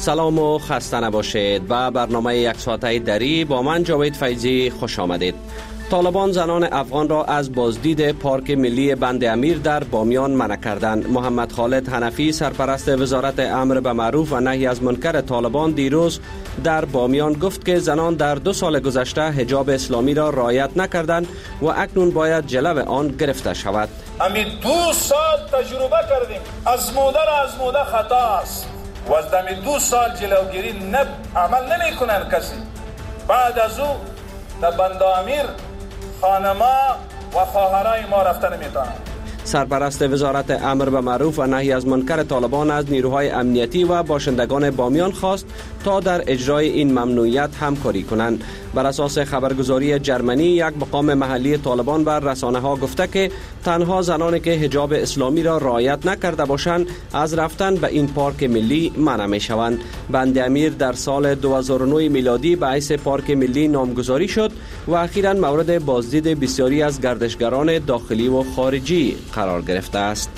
سلام و خسته نباشید. به برنامه یک ساعته دری با من جاوید فیضی خوش آمدید. طالبان زنان افغان را از بازدید پارک ملی بند امیر در بامیان منع کردند. محمد خالد حنفی سرپرست وزارت امر به معروف و نهی از منکر طالبان دیروز در بامیان گفت که زنان در 2 سال گذشته حجاب اسلامی را رعایت نکردند و اکنون باید جلو آن گرفته شود. همین 2 سال تجربه کردیم، ازموده خطا است و از دمی 2 سال جلوگیری عمل نمی کنند کسی. بعد از او در بند امیر خانما و خواهرای ما رفتن نمیتونند. سرپرست وزارت امر به معروف و نهی از منکر طالبان از نیروهای امنیتی و باشندگان بامیان خواست تا در اجرای این ممنوعیت همکاری کنند. بر اساس خبرگزاری جرمنی، یک مقام محلی طالبان بر رسانه ها گفته که تنها زنانی که حجاب اسلامی را رعایت نکرده باشند از رفتن به این پارک ملی منع می شوند. بند امیر در سال 2009 میلادی به حیث پارک ملی نامگذاری شد و اخیراً مورد بازدید بسیاری از گردشگران داخلی و خارجی قرار گرفته است.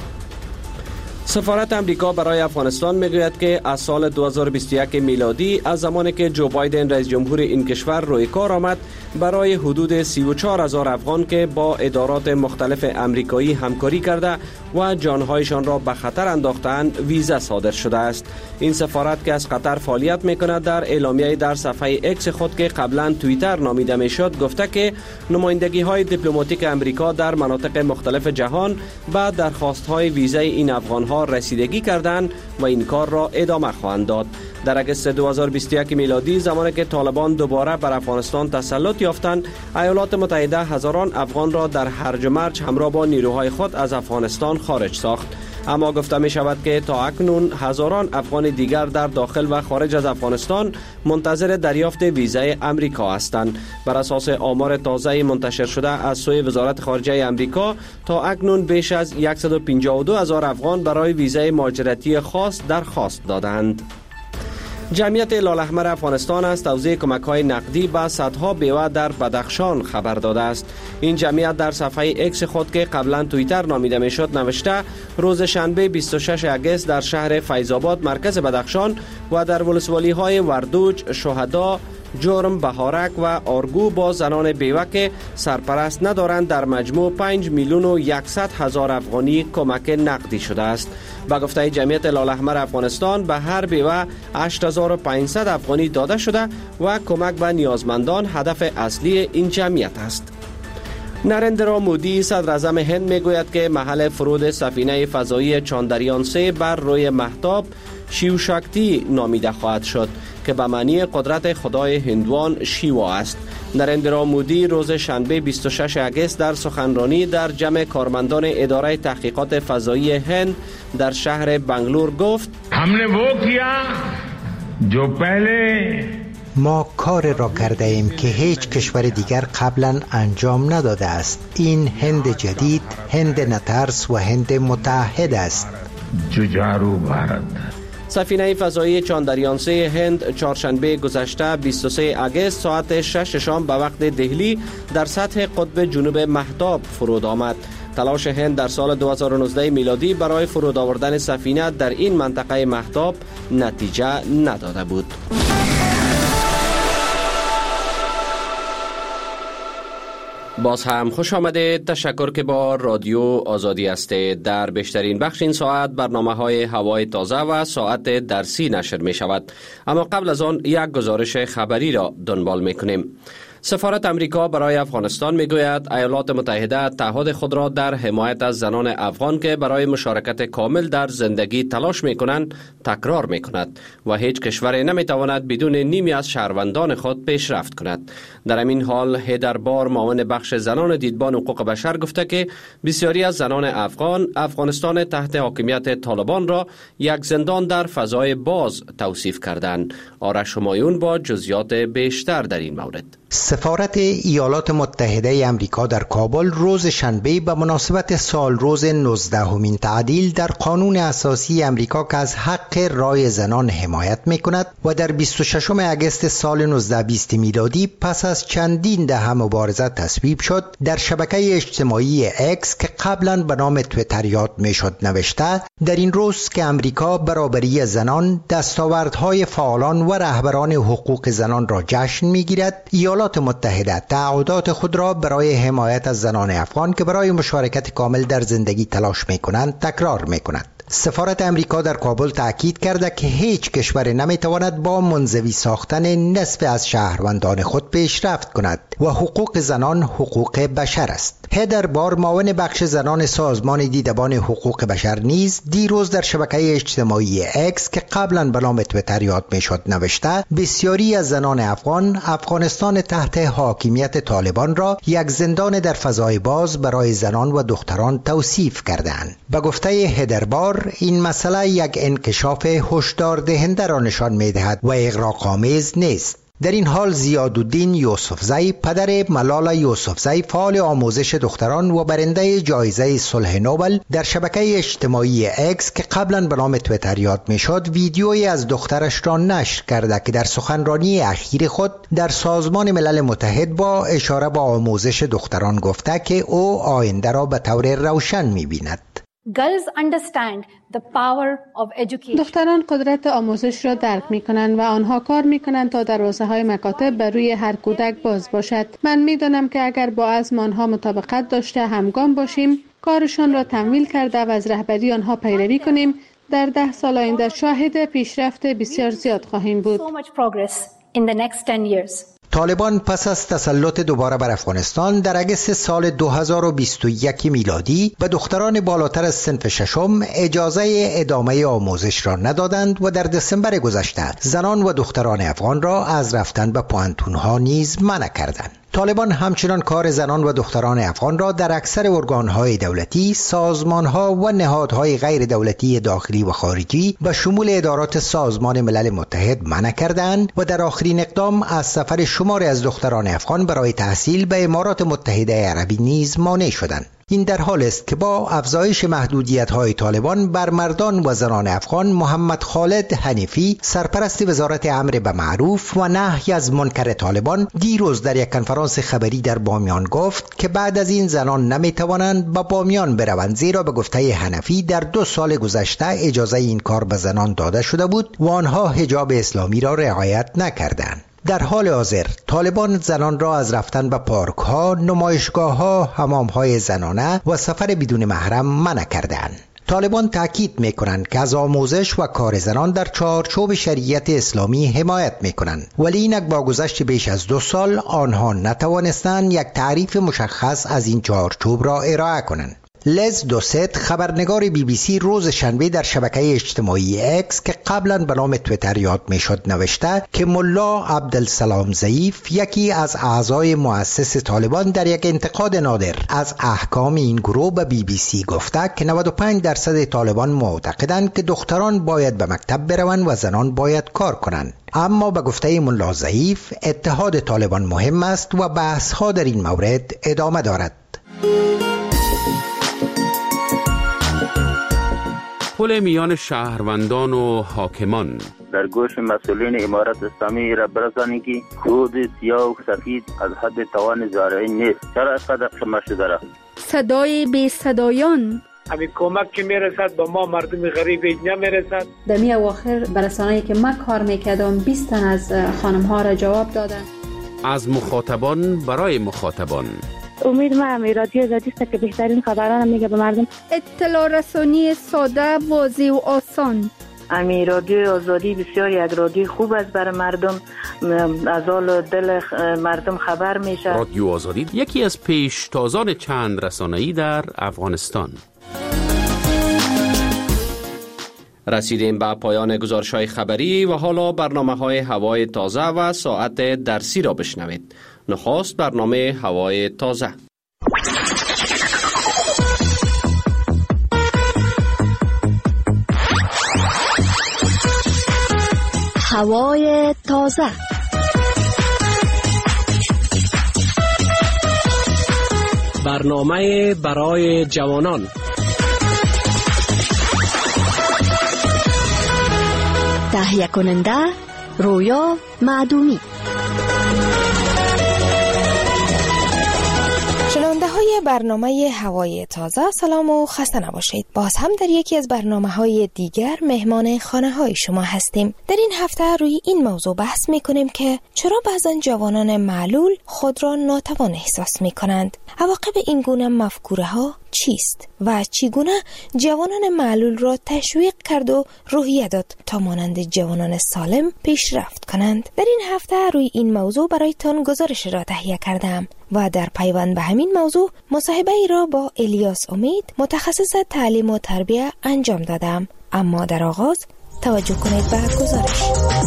سفارت امریکا برای افغانستان میگوید که از سال 2021 میلادی، از زمانی که جو بایدن رئیس جمهور این کشور روی کار آمد، برای حدود 34,000 افغان که با ادارات مختلف امریکایی همکاری کرده و جانهایشان را به خطر انداختند ویزا صادر شده است. این سفارت که از قطر فعالیت میکند در اعلامیه در صفحه اکس خود که قبلا توییتر نامیده میشد گفته که نمایندگی های دیپلماتیک امریکا در مناطق مختلف جهان به درخواست های ویزای این افغان ها رسیدگی کردند و این کار را ادامه خواهند داد. در اگست 2021 میلادی، زمانی که طالبان دوباره بر افغانستان تسلط یافتند، ایالات متحده هزاران افغان را در هرج و مرج همراه با نیروهای خود از افغانستان خارج ساخت. اما گفته می شود که تا اکنون هزاران افغان دیگر در داخل و خارج از افغانستان منتظر دریافت ویزای امریکا هستند. بر اساس آمار تازه منتشر شده از سوی وزارت خارجه امریکا، تا اکنون بیش از 152,000 افغان برای ویزای مهاجرتی خاص درخواست دادند. جمعیت هلال افغانستان از توزیع کمک‌های نقدی به صدها بیوه در بدخشان خبر داده است. این جمعیت در صفحه اکس خود که قبلا توییتر نامیده میشد نوشته روز شنبه 26 اگست در شهر فیض‌آباد مرکز بدخشان و در ولسوالی‌های وردوج، شهدا، جرم، بهارک و آرگو با زنان بیوه که سرپرست ندارند در مجموع 5,100,000 افغانی کمک نقدی شده است. با گفته جمعیت هلال احمر افغانستان به هر بیوه 8,500 افغانی داده شده و کمک به نیازمندان هدف اصلی این جمعیت است. نریندرا مودی صدر اعظم هند میگوید که محل فرود سفینه فضایی چاندریان 3 بر روی مهتاب شیو شاکتی نامیده خواهد شد که به معنی قدرت خدای هندوان شیوا است. نریندرا مودی روز شنبه 26 اگست در سخنرانی در جمع کارمندان اداره تحقیقات فضایی هند در شهر بنگلور گفت: हमने वो किया जो पहले ما کار را کرده ایم که هیچ کشور دیگر قبلا انجام نداده است. این هند جدید، هند نترس و هند متحد است. جوجارو بھارت. سفینه فضایی چاندریان 3 هند چهارشنبه گذشته 23 اگست ساعت 6 شام به وقت دهلی در سطح قطب جنوب مهتاب فرود آمد. تلاش هند در سال 2019 میلادی برای فرود آوردن سفینه در این منطقه مهتاب نتیجه نداده بود. باز هم خوش آمدید. تشکر که با رادیو آزادی هستید. در بیشترین بخش این ساعت برنامه‌های هوای تازه و ساعت درسی نشر می شود. اما قبل از آن یک گزارش خبری را دنبال می کنیم. سفارت امریکا برای افغانستان میگوید ایالات متحده تعهد خود را در حمایت از زنان افغان که برای مشارکت کامل در زندگی تلاش میکنند تکرار میکند و هیچ کشوری نمیتواند بدون نیمی از شهروندان خود پیشرفت کند. در همین حال هیدر بار، معاون بخش زنان دیدبان حقوق بشر، گفته که بسیاری از زنان افغانستان تحت حاکمیت طالبان را یک زندان در فضای باز توصیف کردند. آرش همایون با جزئیات بیشتر در این مورد. سفارت ایالات متحده امریکا در کابل روز شنبه به مناسبت سالروز 19مین تعدیل در قانون اساسی امریکا که از حق رای زنان حمایت می‌کند و در 26 اگست سال 1920 میلادی پس از چندین دهه مبارزه تصویب شد در شبکه اجتماعی اکس که قبلا به نام تویتر یاد میشد نوشته در این روز که امریکا برابری زنان، دستاوردهای فعالان و رهبران حقوق زنان را جشن میگیرد، ایالات متحده تعهدات خود را برای حمایت از زنان افغان که برای مشارکت کامل در زندگی تلاش میکنند تکرار میکند. سفارت امریکا در کابل تأکید کرده که هیچ کشور نمیتواند با منزوی ساختن نصف از شهروندان خود پیشرفت کند و حقوق زنان حقوق بشر است. هدر بار، معاون بخش زنان سازمان دیدبان حقوق بشر نیز دیروز در شبکه اجتماعی اکس که قبلا به نام تویتر یاد میشد نوشته بسیاری از زنان افغانستان تحت حاکمیت طالبان را یک زندان در فضای باز برای زنان و دختران توصیف کردند. به گفته هدر بار این مسئله یک انکشاف هشدار دهنده را نشان می‌دهد و اغراق‌آمیز نیست. در این حال زیادالدین یوسفزی، پدر ملال یوسفزی، فعال آموزش دختران و برنده جایزه صلح نوبل، در شبکه اجتماعی اکس که قبلا به نام تویتر یاد میشد ویدیویی از دخترش را نشر کرده که در سخنرانی اخیر خود در سازمان ملل متحد با اشاره به آموزش دختران گفته که او آینده را به طور روشن می‌بیند. دختران قدرت آموزش را درک می کنند و آنها کار می کنند تا دروازه های مکاتب بر روی هر کودک باز باشد. من می دانم که اگر با عزم آنها مطابقت داشته همگام باشیم، کارشان را تمویل کرده و از رهبری آنها پیروی کنیم، در 10 سال آینده شاهد پیشرفت بسیار زیاد خواهیم بود. طالبان پس از تسلط دوباره بر افغانستان در اگست سال 2021 میلادی به دختران بالاتر از صنف ششم اجازه ادامه آموزش را ندادند و در دسامبر گذشته زنان و دختران افغان را از رفتن به پوانتون‌ها نیز منع کردند. طالبان همچنان کار زنان و دختران افغان را در اکثر ارگان‌های دولتی، سازمان‌ها و نهادهای غیر دولتی داخلی و خارجی به شمول ادارات سازمان ملل متحد منع کردند و در آخرین اقدام از سفر شماری از دختران افغان برای تحصیل به امارات متحده عربی نیز مانع شدند. این در حال است که با افزایش محدودیت‌های طالبان بر مردان و زنان افغان، محمد خالد حنیفی، سرپرست وزارت امر به معروف و نهی از منکر طالبان، دیروز در یک کنفرانس خبری در بامیان گفت که بعد از این زنان نمی‌توانند به بامیان بروند، زیرا به گفته حنفی در 2 سال گذشته اجازه این کار به زنان داده شده بود و آنها حجاب اسلامی را رعایت نکردند. در حال حاضر طالبان زنان را از رفتن به پارک‌ها، نمایشگاه‌ها، حمام‌های زنانه و سفر بدون محرم منع کردند. طالبان تاکید می‌کنند که از آموزش و کار زنان در چارچوب شریعت اسلامی حمایت می‌کنند، ولی اینک با گذشت بیش از 2 سال آنها نتوانستند یک تعریف مشخص از این چارچوب را ارائه کنند. لز دوست، خبرنگار BBC، روز شنبه در شبکه اجتماعی اکس که قبلا به نام تویتر یاد میشد نوشته که ملا عبدالسلام ضعیف، یکی از اعضای مؤسس طالبان، در یک انتقاد نادر از احکام این گروه به BBC گفته که 95% طالبان معتقدند که دختران باید به مکتب بروند و زنان باید کار کنند. اما به گفته ملا ضعیف اتحاد طالبان مهم است و بحث ها در این مورد ادامه دارد. پل میان شهروندان و حاکمان در گوش مسئولین امارت اسلامی را برسانید که خود سیاه و سفید از حد توان زارعی نیست. چرا اینقدر شمار شده را؟ صدای بی صدایان، همین کمک که میرسد به ما مردم غریب نمیرسد. در می اواخر برسانه‌ای که من کار میکردم 20 تن از خانم ها را جواب دادن. از مخاطبان برای مخاطبان. امید من رادیو آزادی است که بهترین خبران میگه به مردم. اطلاع رسانی ساده، واضح و آسان. امی رادیو آزادی بسیار یک رادیو خوب است برای مردم، از حال دل مردم خبر میشه. رادیو آزادی یکی از پیشتازان چند رسانه‌ای در افغانستان. رسیدیم به پایان گزارش‌های خبری و حالا برنامه‌های هوای تازه و ساعت درسی را بشنوید. نخست برنامه هوای تازه. هوای تازه. برنامه برای جوانان. تهیه کننده رویا معدومی. برنامه هوای تازه، سلام و خسته نباشید. باز هم در یکی از برنامه‌های دیگر مهمان خانه‌های شما هستیم. در این هفته روی این موضوع بحث می‌کنیم که چرا بعضن جوانان معلول خود را ناتوان احساس می‌کنند. عواقب این گونه مفکوره‌ها چیست و چگونه جوانان معلول را تشویق کرد و روحیه داد تا مانند جوانان سالم پیشرفت کنند. در این هفته روی این موضوع برایتان گزارش را تهیه کردم و در پیوند به همین موضوع مصاحبه ای را با الیاس امید متخصص تعلیم و تربیت انجام دادم. اما در آغاز توجه کنید به گزارش.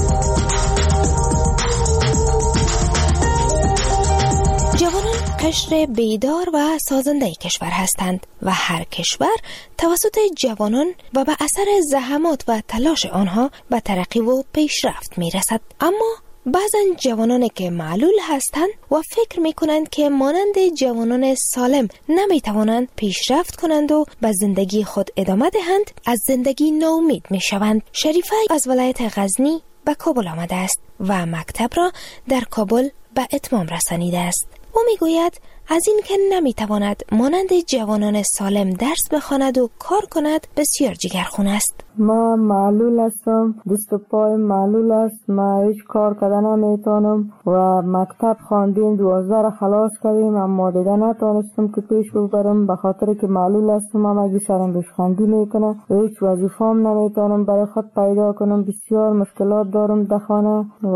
جوانان قشر بیدار و سازنده کشور هستند و هر کشور توسط جوانان و به اثر زحمات و تلاش آنها به ترقی و پیشرفت می رسد. اما بعضن جوانانی که معلول هستند و فکر می کنند که مانند جوانان سالم نمی توانند پیشرفت کنند و به زندگی خود ادامه دهند، از زندگی ناامید می شوند. شریفه از ولایت غزنی به کابل آمده است و مکتب را در کابل به اتمام رسانیده است. او می گوید از این که نمی تواند مانند جوانان سالم درس بخواند و کار کند بسیار جگرخون است. ما معلول هستم، دست و پای معلول است، ما هیچ کار کردن نمیتونم و مکتب خواندیم 12 را خلاص کردیم اما دیگه نتونستم که پیش ببرم به خاطر که معلول هستم. اما اگه سرم بشخندی میکنه هیچ وظیفه‌ام نمیتونم برای خود پیدا کنم، بسیار مشکلات دارم در خانه و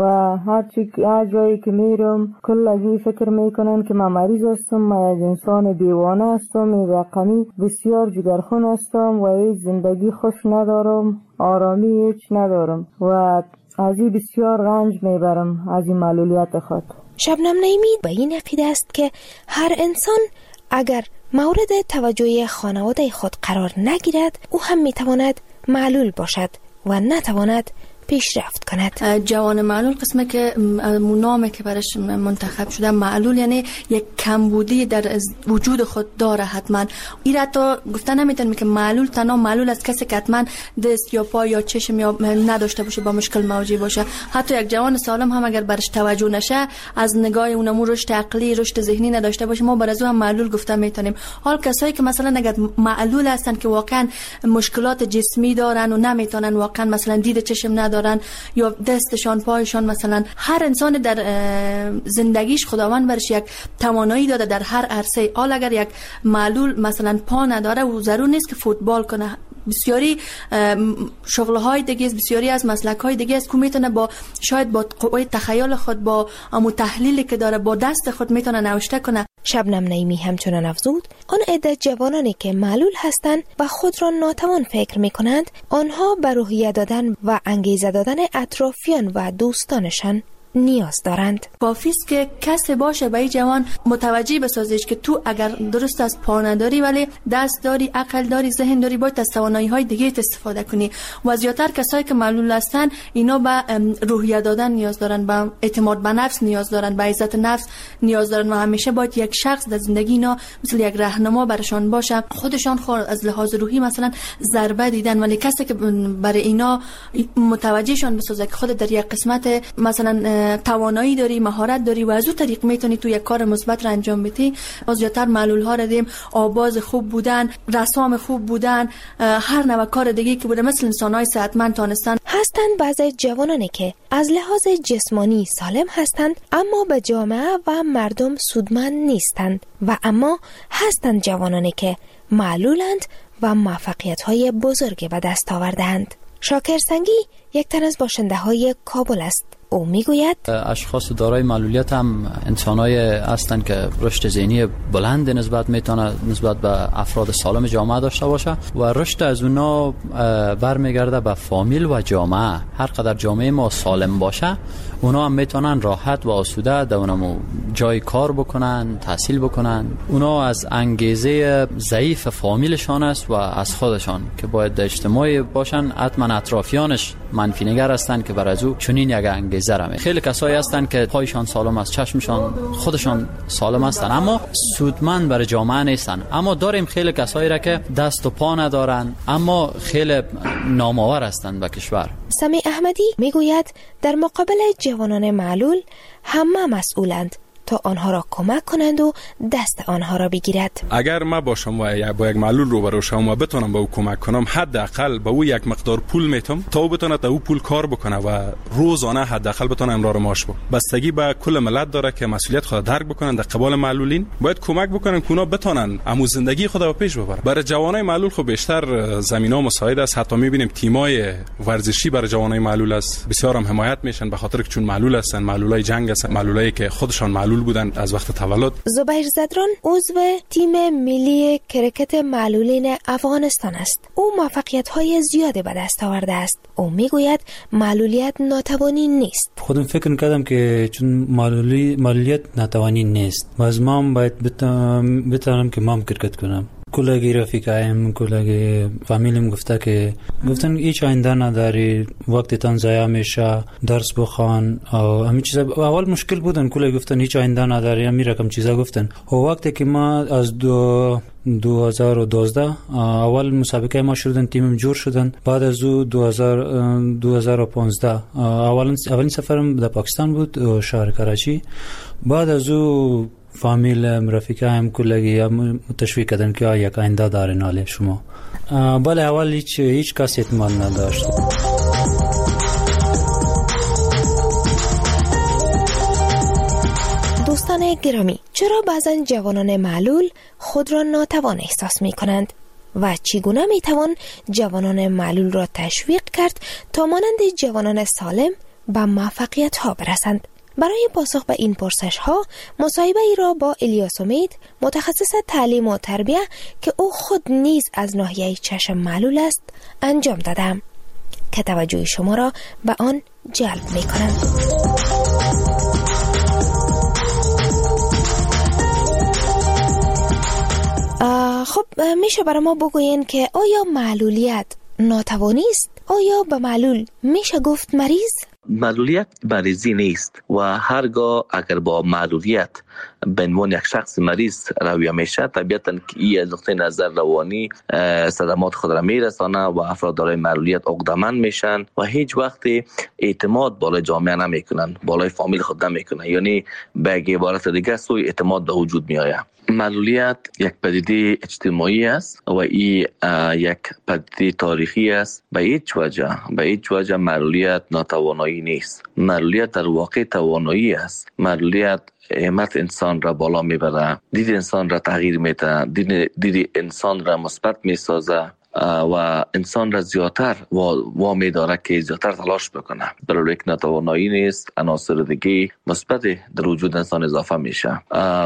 هر جایی که میرم کل اگه فکر میکنن که من مریض هستم، من یک انسان دیوانه هستم، رقمی بسیار جگرخون هستم و هیچ زندگی خوش ندارم، آرامی هیچ ندارم و از این بسیار رنج میبرم از این معلولیت خود. شبنم نعیمی به این عقیده است که هر انسان اگر مورد توجه خانواده خود قرار نگیرد او هم میتواند معلول باشد و نتواند پیشرفت کند. جوان معلول قسمه که نامی که برش منتخب شده معلول یعنی یک کمبودی در وجود خود داره. حتما این را تا گفتن نمیتونم که معلول تنها معلول است کسی که حتما دست یا پا یا چشم یا نداشته باشه با مشکل مواجه باشه. حتی یک جوان سالم هم اگر برش توجه نشه از نگاه اونمو رشد عقلی رشد ذهنی نداشته باشه ما بر از او هم معلول گفته میتونیم. حال کسایی که مثلا اگر معلول هستن که واقعا مشکلات جسمی دارن و نمیتونن واقعا مثلا دید چشم ندارن یا دستشان پایشان، مثلا هر انسان در زندگیش خداوند برش یک توانایی داده در هر عرصه. حال اگر یک معلول مثلا پا نداره و ضرور نیست که فوتبال کنه، بسیاری شغل‌های دیگه است، بسیاری از مسلک‌های دیگه است که میتونه با شاید با قوه تخیل خود با امو تحلیلی که داره با دست خود میتونه نوشته کنه. شبنم نعیمی همچنان افزود آن عده جوانانی که معلول هستند و خود را ناتوان فکر میکنند آنها به روحیه دادن و انگیزه دادن اطرافیان و دوستانشان نیاز دارند. کافی است که کسی باشه به این جوان متوجه بسازیش که تو اگر درست از پا نداری ولی دست داری، عقل داری، ذهن داری، باید از توانایی‌های دیگه استفاده کنی. و زیاتر کسایی که معلول هستن اینا به روحیه دادن نیاز دارن، به اعتماد به نفس نیاز دارن، به عزت نفس نیاز دارن و همیشه باید یک شخص در زندگی اینا مثل یک راهنما برشان باشه. خودشان خود از لحاظ روحی مثلا ضربه دیدن ولی کسی که برای اینا متوجهشان بسازه که خود در یک قسمت مثلا توانایی داری، مهارت داری و از اون طریق میتونی تو یک کار مثبت را انجام بدی. از زیادتر معلول ها را دیم آواز خوب بودن، رسام خوب بودن، هر نوع کار دیگه که بوده مثل انسان‌های صحتمند تانستن. هستند بعضی جوانانی که از لحاظ جسمانی سالم هستند اما به جامعه و مردم سودمند نیستند و اما هستند جوانانی که معلولند و موفقیت‌های بزرگی به دست آوردند. شاکر سنگی یک تن از باشنده‌های کابل است. او میگوید اشخاص دارای معلولیت هم انسانای هستند که رشد ذهنی بلند نسبت به افراد سالم جامعه داشته باشه و رشد از اونا برمیگرده به فامیل و جامعه. هر قدر جامعه ما سالم باشه اونا هم میتونن راحت و آسوده در اونمو جای کار بکنن، تحصیل بکنن. اونا از انگیزه ضعیف فامیلشان است و از خودشان که باید اجتماعی باشن. حتما اطرافیانش منفی نگر هستند که بر از او چنین یک انگیزه را می. خیلی کسایی هستند که پایشان سالم است، چشمشان خودشان سالم هستند اما سودمند برای جامعه نیستند. اما داریم خیلی کسایی را که دست و پا ندارند اما خیلی نامآور هستند به کشور. سمیع احمدی میگوید در مقابل جوانان معلول همه مسئولند تا آنها را کمک کنند و دست آنها را بگیرد. اگر ما باشم و با یک معلول روبرو شوم و بتونم به او کمک کنم، حداقل به او یک مقدار پول میتم تا او بتونه تا او پول کار بکنه و روزانه حداقل بتونه امرار معاش بده. بستگی به کل ملت داره که مسئولیت خود درک بکنن. در قبال معلولین باید کمک بکنن که اونا بتونن امو زندگی خود رو پیش ببرن. برای جوانای معلول خب بیشتر زمینا مساعد است. حتی میبینیم تیمای ورزشی برای جوانای معلول است، بسیار هم حمایت میشن به خاطر که چون معلول هستن، معلولای جنگ هستن، معلولایی که خودشان معلول بودن از وقت تولد. زبیر زدران عضو تیم ملی کرکت معلولین افغانستان است. او موفقیت‌های زیادی به دست آورده است. او میگوید معلولیت ناتوانی نیست. خودم فکر کردم که چون معلولیت ناتوانی نیست، باز ما باید بتونم که مام کرکت کنم. کلاگی رفیقایم، کلاگی فامیلیم گفتن هیچ آینده نداری، وقتتان ضایع میشه، درس بخوان و همین چیزا. اول مشکل بودن، کلاگی گفتن هیچ آینده نداری، همین رقم چیزا گفتن. و وقتی که ما از 2012 اول مسابقه ما شدن، تیمم جور شدن. بعد از او 2015 اولین سفرم در پاکستان بود، شهر کراچی. بعد از او فامیل رفیقایم کلگی تشویق کردن که یک آینده دارین حاله شما. بله اول هیچ کسی اعتماد نداشت. دوستان گرامی، چرا بعضن جوانان معلول خود را ناتوان احساس می کنند و چگونه می توان جوانان معلول را تشویق کرد تا مانند جوانان سالم به موفقیت ها برسند؟ برای پاسخ به این پرسش ها مصاحبه ای را با الیاس امید، متخصص تعلیم و تربیه که او خود نیز از ناحیه چشم معلول است، انجام دادم که توجه شما را به آن جلب می کنم. خب میشه برای ما بگوین که آیا معلولیت ناتوانی است؟ آیا به معلول میشه گفت مریض؟ معلولیت مریضی نیست و هرگاه اگر با معلولیت به عنوان یک شخص مریض رویه میشه، طبیعتاً که این از نقطه نظر روانی صدمات خود را میرسانه و افراد دارای معلولیت عقده‌مند میشن و هیچ وقت اعتماد بالای جامعه نمیکنن، بالای فامیل خود نمیکنن. یعنی به عبارت دیگه سوء اعتماد به وجود میآید. معلولیت یک پدیده اجتماعی است و این یک پدیده تاریخی است. به هیچ وجه معلولیت ناتوانایی نیست. معلولیت در واقع توانایی است. معلولیت همت انسان را بالا میبره، دید انسان را تغییر میده، دید انسان را مثبت میسازه و انسان را زیادتر وامی داره که زیادتر تلاش بکنه. در یک ناتوانایی نیست، عناصر دیگه مثبت در وجود انسان اضافه میشه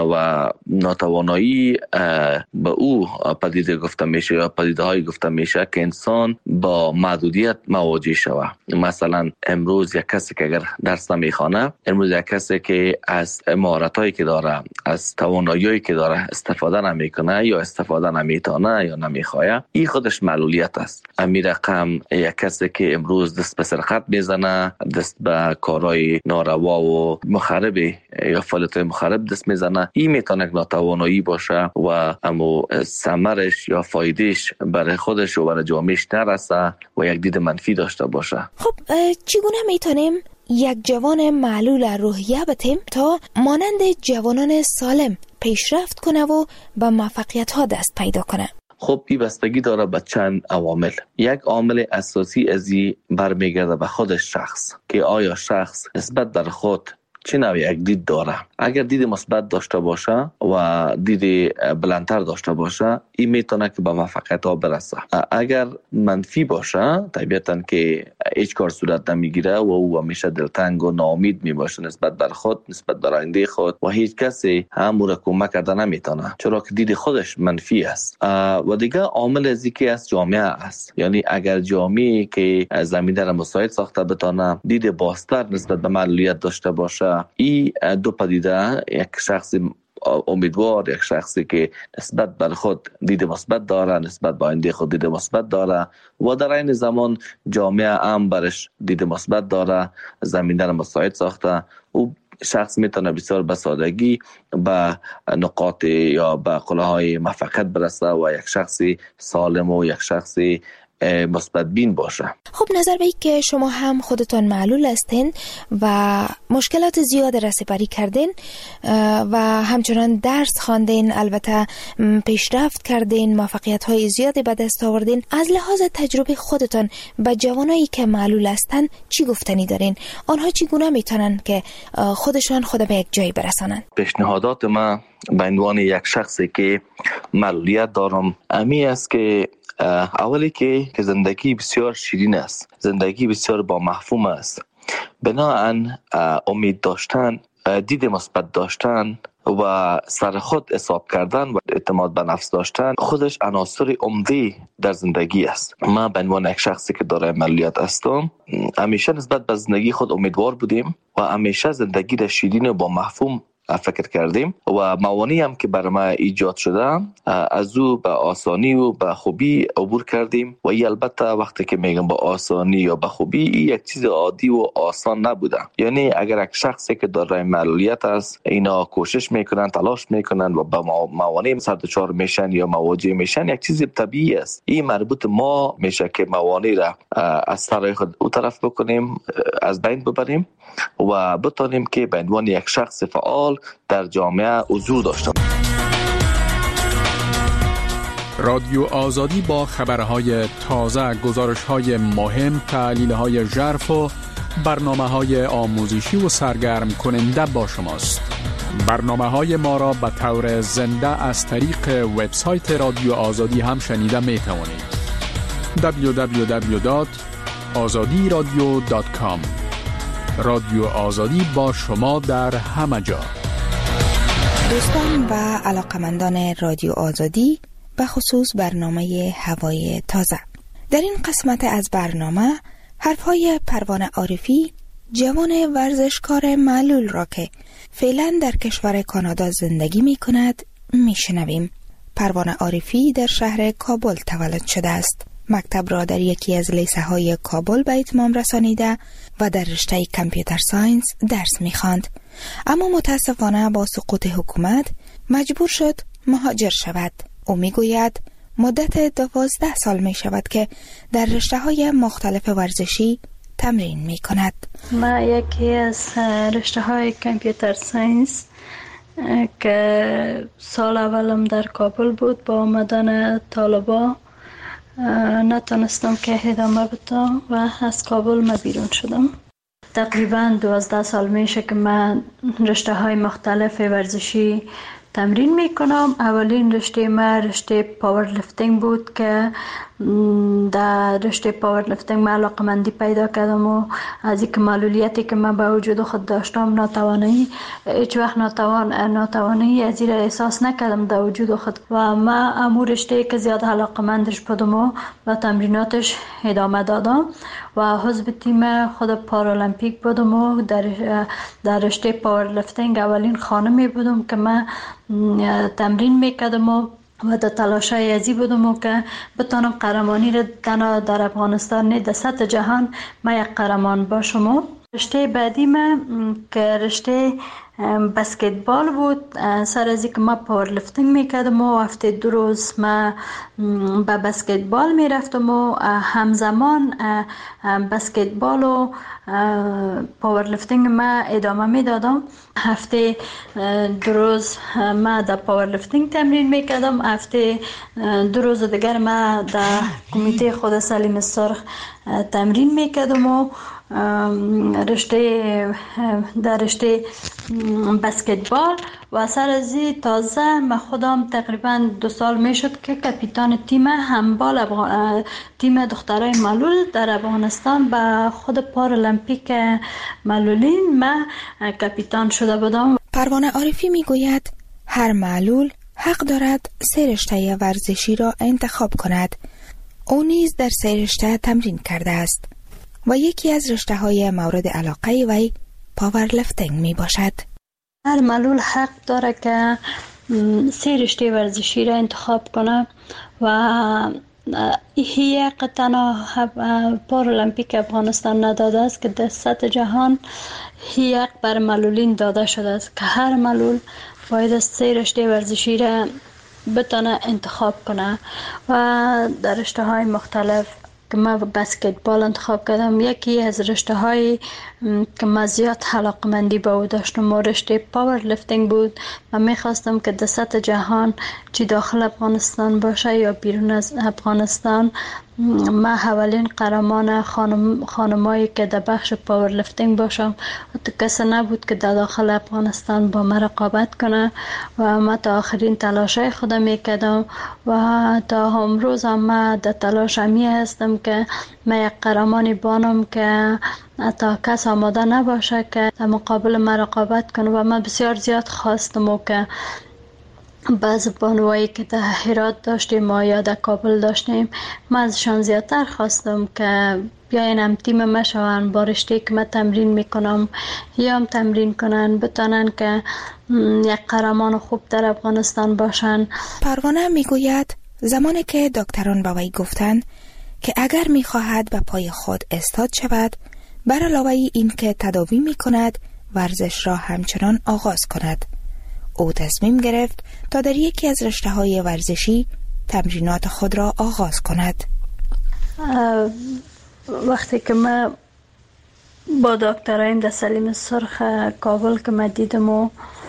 و ناتوانایی به او پدیده گفته میشه یا پدیده های گفته میشه که انسان با محدودیت مواجه شوه. مثلا امروز یک کسی که اگر درس نمیخوانه، امروز یک کسی که از مهارتایی که داره، از توانایی‌هایی که داره استفاده نمیکنه یا استفاده نمیتونه یا نمیخواه، این خودش معلولیت است. امی رقم یک کسی که امروز دست به سرقت میزنه، دست به کارهای ناروا و مخرب یا فعالیت مخرب دست میزنه، این میتونه ناتوانایی باشه و اما ثمرش یا فایدهش برای خودش و برای جامعهش نرسه و یک دید منفی داشته باشه. خب چگونه میتونیم یک جوان معلول روحیه بتیم تا مانند جوانان سالم پیشرفت کنه و به موفقیت ها دست پیدا کنه؟ خب این بستگی داره به چند عوامل. یک عامل اساسی ازی برمیگرده به خود شخص که آیا شخص نسبت در خود چه نوع یک دید داره. اگر دید مثبت داشته باشه و دید بلندتر داشته باشه، این میتونه که به موفقیت ها برسه. اگر منفی باشه، طبیعتاً که هیچ کار صورت نمیگیره و او همیشه دلتنگ و ناامید میباشه نسبت بر خود، نسبت بر آینده خود و هیچ کسی هم را کمک کرده نمیتونه، چرا که دید خودش منفی است. و دیگه عامل ازی که از جامعه است. یعنی اگر جامعه که زمینه را مساعد ساخته بتونه دید بازتر نسبت به معلولیت داشته باشه، این دو پدیده، یک شخص امیدوار، یک شخصی که نسبت بر خود دید مثبت داره، نسبت به آینده خود دید مثبت داره و در این زمان جامعه هم برش دید مثبت داره، زمینه را مساعد ساخته، او شخص میتونه بسیار به سادگی به نقاط یا به قله های موفقیت برسه و یک شخصی سالم و یک شخصی مثبت بین باشه. خب نظر به این که شما هم خودتان معلول هستین و مشکلات زیاد را سپری کردین و همچنان درس خواندین، البته پیشرفت کردین، موفقیت های زیادی به دست آوردین، از لحاظ تجربه خودتان به جوانایی که معلول هستن چی گفتنی دارین؟ آنها چگونه میتونن که خودشان خود به یک جایی برسانن؟ پیشنهادات من به عنوان یک شخصی که معلولیت دارم امی است که اولی که زندگی بسیار شیرین است، زندگی بسیار با مفهوم است. بناهن امید داشتن، دید مثبت داشتن و سر خود حساب کردن و اعتماد به نفس داشتن خودش عناصر عمده در زندگی است. من به عنوان یک شخصی که دارای معلولیت هستم همیشه نسبت به زندگی خود امیدوار بودیم و همیشه زندگی را شیرین و با مفهوم فکر کردیم و موانعی هم که برای ما ایجاد شده از او به آسانی و به خوبی عبور کردیم و این البته وقتی که میگم با آسانی یا به خوبی این یک چیز عادی و آسان نبوده. یعنی اگر یک شخصی که دارای معلولیت است اینا کوشش میکنن، تلاش میکنن و با موانع سر دچار میشن یا مواجه میشن، یک چیز طبیعی است. این مربوط ما میشه که موانع را از سر خود او طرف بکنیم، از بین ببریم و بتانیم که به عنوان یک شخص فعال در جامعه حضور داشته باشیم. رادیو آزادی با خبرهای تازه، گزارش‌های مهم، تحلیل‌های ژرف و برنامه‌های آموزشی و سرگرم کننده با شماست. برنامه‌های ما را به طور زنده از طریق وبسایت رادیو آزادی هم شنیده می‌توانید. www.azadiradio.com. رادیو آزادی با شما در همه جا. دوستان و علاقمندان رادیو آزادی، به خصوص برنامه هوای تازه، در این قسمت از برنامه حرفهای پروانه عارفی، جوان ورزشکار معلول را که فعلا در کشور کانادا زندگی می کند می شنویم. پروانه عارفی در شهر کابل تولد شده است. مکتب را در یکی از لیسه های کابل به اتمام رسانیده و در رشته کامپیوتر ساینس درس می خواند. اما متاسفانه با سقوط حکومت مجبور شد مهاجر شود. او می گوید مدت 12 سال می شود که در رشته های مختلف ورزشی تمرین می کند. من یکی از رشته های کامپیوتر ساینس که سال اولم در کابل بود، با آمدن طالبا نتونستم که ادامه بدم و از کابل ما بیرون شدم. تقریبا 12 سال میشه که من رشته های مختلف ورزشی تمرین میکنم. اولین رشته ما رشته پاور لفتینگ بود که در رشته پاور لفتینگ من علاقمندی پیدا کردم و از اینکه معلولیتی که من با وجود خود داشتم، ناتوانی، هیچ وقت ناتوانی از این را احساس نکردم در وجود خود و من امور رشته که زیاد علاقمندش بودم و با تمریناتش ادامه دادم و حزب تیم خود پارالمپیک بودم و در رشته پاور لفتینگ اولین خانمی بودم که من تمرین میکردم و در تلاشای ازی بودم که بتانم قهرمانی را تنها در افغانستان نه در سطح جهان ما یک قهرمان باشم. رشته بعدی من که رشته بسکتبال بود. سر از اینکه ما پاور لفتینگ میکردم و هفته 2 روز ما به بسکتبال میرفتم و همزمان بسکتبال و پاور لفتینگ ما ادامه میدادم. هفته 2 روز ما در پاور لفتینگ تمرین میکردم، هفته 2 روز دیگر ما در کمیته خود سلیم سرخ تمرین میکردم و در رشته بسکتبال و سر از تازه من خودم تقریبا 2 سال میشد که کاپیتان تیم هندبال تیم دخترای معلول در افغانستان به خود پارالمپیک معلولین من کاپیتان شده بودم. پروانه عارفی میگوید هر معلول حق دارد 3 رشته ورزشی را انتخاب کند. او نیز در 3 رشته تمرین کرده است و یکی از رشته های مورد علاقه وی پاور لفتینگ می باشد. هر معلول حق داره که 3 رشته ورزشی را انتخاب کنه و یک تنها پارالمپیک افغانستان نداده است که در سطح جهان یک بر معلولین داده شده است که هر معلول باید 3 رشته ورزشی را بتونه انتخاب کنه و در رشته های مختلف که من بسکتبال انتخاب کردم. یکی از رشته های که من زیاد علاقمندی به او داشتم و رشته پاور لیفتینگ بود. من میخواستم که در سطح جهان چی داخل افغانستان باشه یا بیرون از افغانستان، من اولین قهرمان خانمایی که در بخش پاور لیفتینگ باشم. تو کسی نبود که در داخل افغانستان با من رقابت کنه و من تا آخرین تلاشای خودم میکردم و تا امروز هم من در تلاش همی هستم که من یک قهرمانی بانم که تا کس آماده نباشه که در مقابل من رقابت کنه. و من بسیار زیاد خواستم و که بعض بانوایی که در هرات داشتیم ما یا در کابل داشتیم، من ازشان زیادتر خواستم که بیاین هم تیم ما شوند، با رشته که من تمرین میکنم یا هم تمرین کنن، بتانن که یک قهرمان خوب در افغانستان باشن. پروانه میگوید زمانی که دکتران با وی گفتند که اگر میخواهد به پای خود استاد شود، بر علاوه این که تداوی میکند ورزش را همچنان آغاز کند. او تصمیم گرفت تا در یکی از رشته‌های ورزشی تمرینات خود را آغاز کند. وقتی که من با دکترایم در سلیم سرخ کابل که من دیدم و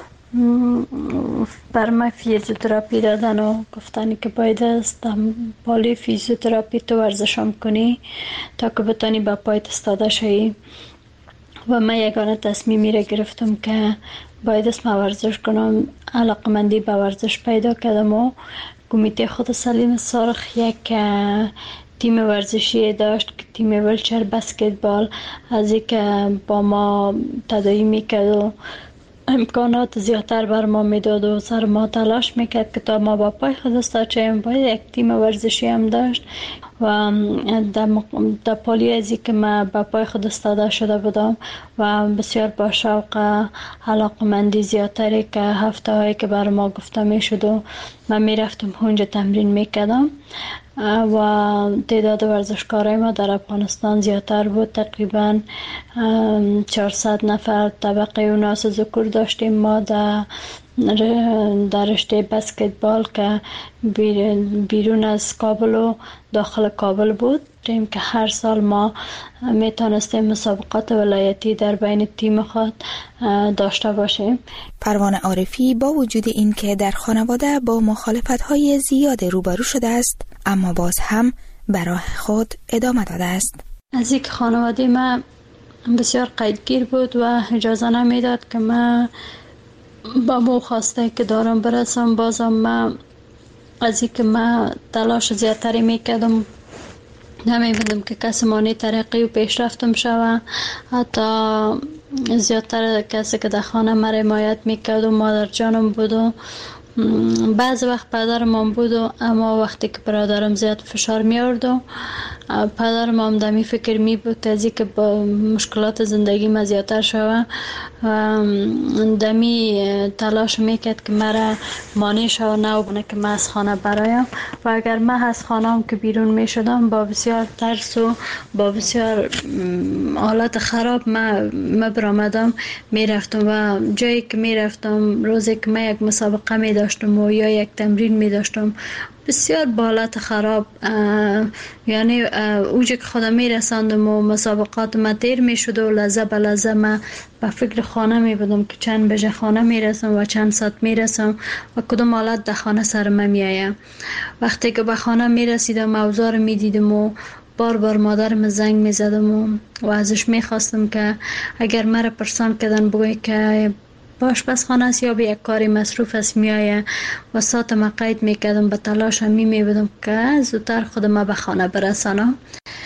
بر من فیزیوتراپی دادن و گفتن که باید است بالی فیزیوتراپی تو ورزشم کنی تا که بتانی با پایت استاده شوی. و من یگانه تصمیمی را گرفتم که باید است من ورزش کنم. علاقمندی به ورزش پیدا کردم و کمیته خود سلیم سرخ یک تیم ورزشی داشت که تیم ویلچر بسکتبال، از این که با ما تداوی میکرد و امکانات زیادتر بر ما میداد و سر ما تلاش میکرد که تا ما با پای خود استاد شویم. باید یک تیم ورزشی هم داشت و در پالی ازی که من با پای خود استاده شده بودم و بسیار با شوق علاقمندی زیادتری که هفته هایی که بر ما گفته میشد و من میرفتم اونجا تمرین میکردم و تعداد ورزشکارای ما در افغانستان زیادتر بود. تقریبا 400 نفر طبقه اوناس ذکور داشتیم ما در رشته بسکتبال که بیرون از کابل و داخل کابل بود. که هر سال ما میتونستیم مسابقات ولایتی در بین تیم خود داشته باشیم. پروانه عارفی با وجود این که در خانواده با مخالفت‌های زیاد روبرو شده است، اما باز هم به راه خود ادامه داده است. از اینکه خانواده من بسیار قیدگیر بود و اجازه نمیداد که من با مو خواسته که دارم برسم، بازم من از اینکه من تلاش زیادتری میکردم، نمی‌بودم که کسی مانی ترقی و پیشرفتم شوه. حتی زیادتر کسی که در خانه من حمایت میکرد و مادر جانم بود و بعض وقت پدرم هم بود و اما وقتی که برادرم زیاد فشار میارد و پدرم هم دمی فکر می بود از اینکه با مشکلات زندگی ما زیادتر شوه و دمی تلاش میکرد که مرا مانع شوه نبونه که من از خانه برایم. و اگر من از خانه هم که بیرون می شدم با بسیار ترس و با بسیار حالت خراب من برآمدم میرفتم و جایی که میرفتم روزی که من یک مسابقه می داشتم و یا یک تمرین می داشتم بسیار بالات خراب، یعنی اوجه که خودم می رساندم و مسابقات ما تیر می شد و لحظه به لحظه من به فکر خانه می بودم که چند بجه خانه می رسم و چند ساعت می رسم و کدوم حالت در خانه سر من می آیم. وقتی که به خانه می رسیدم اوضاع می دیدم و بار بار مادرم زنگ می زدم و ازش می خواستم که اگر مرا پرسان کردن بگوی که آشپزخانه است یا به یک کاری مصروف است میایه و ساعت ما قید میکردم، به تلاش می بودم که زودتر خودم به خانه برسانم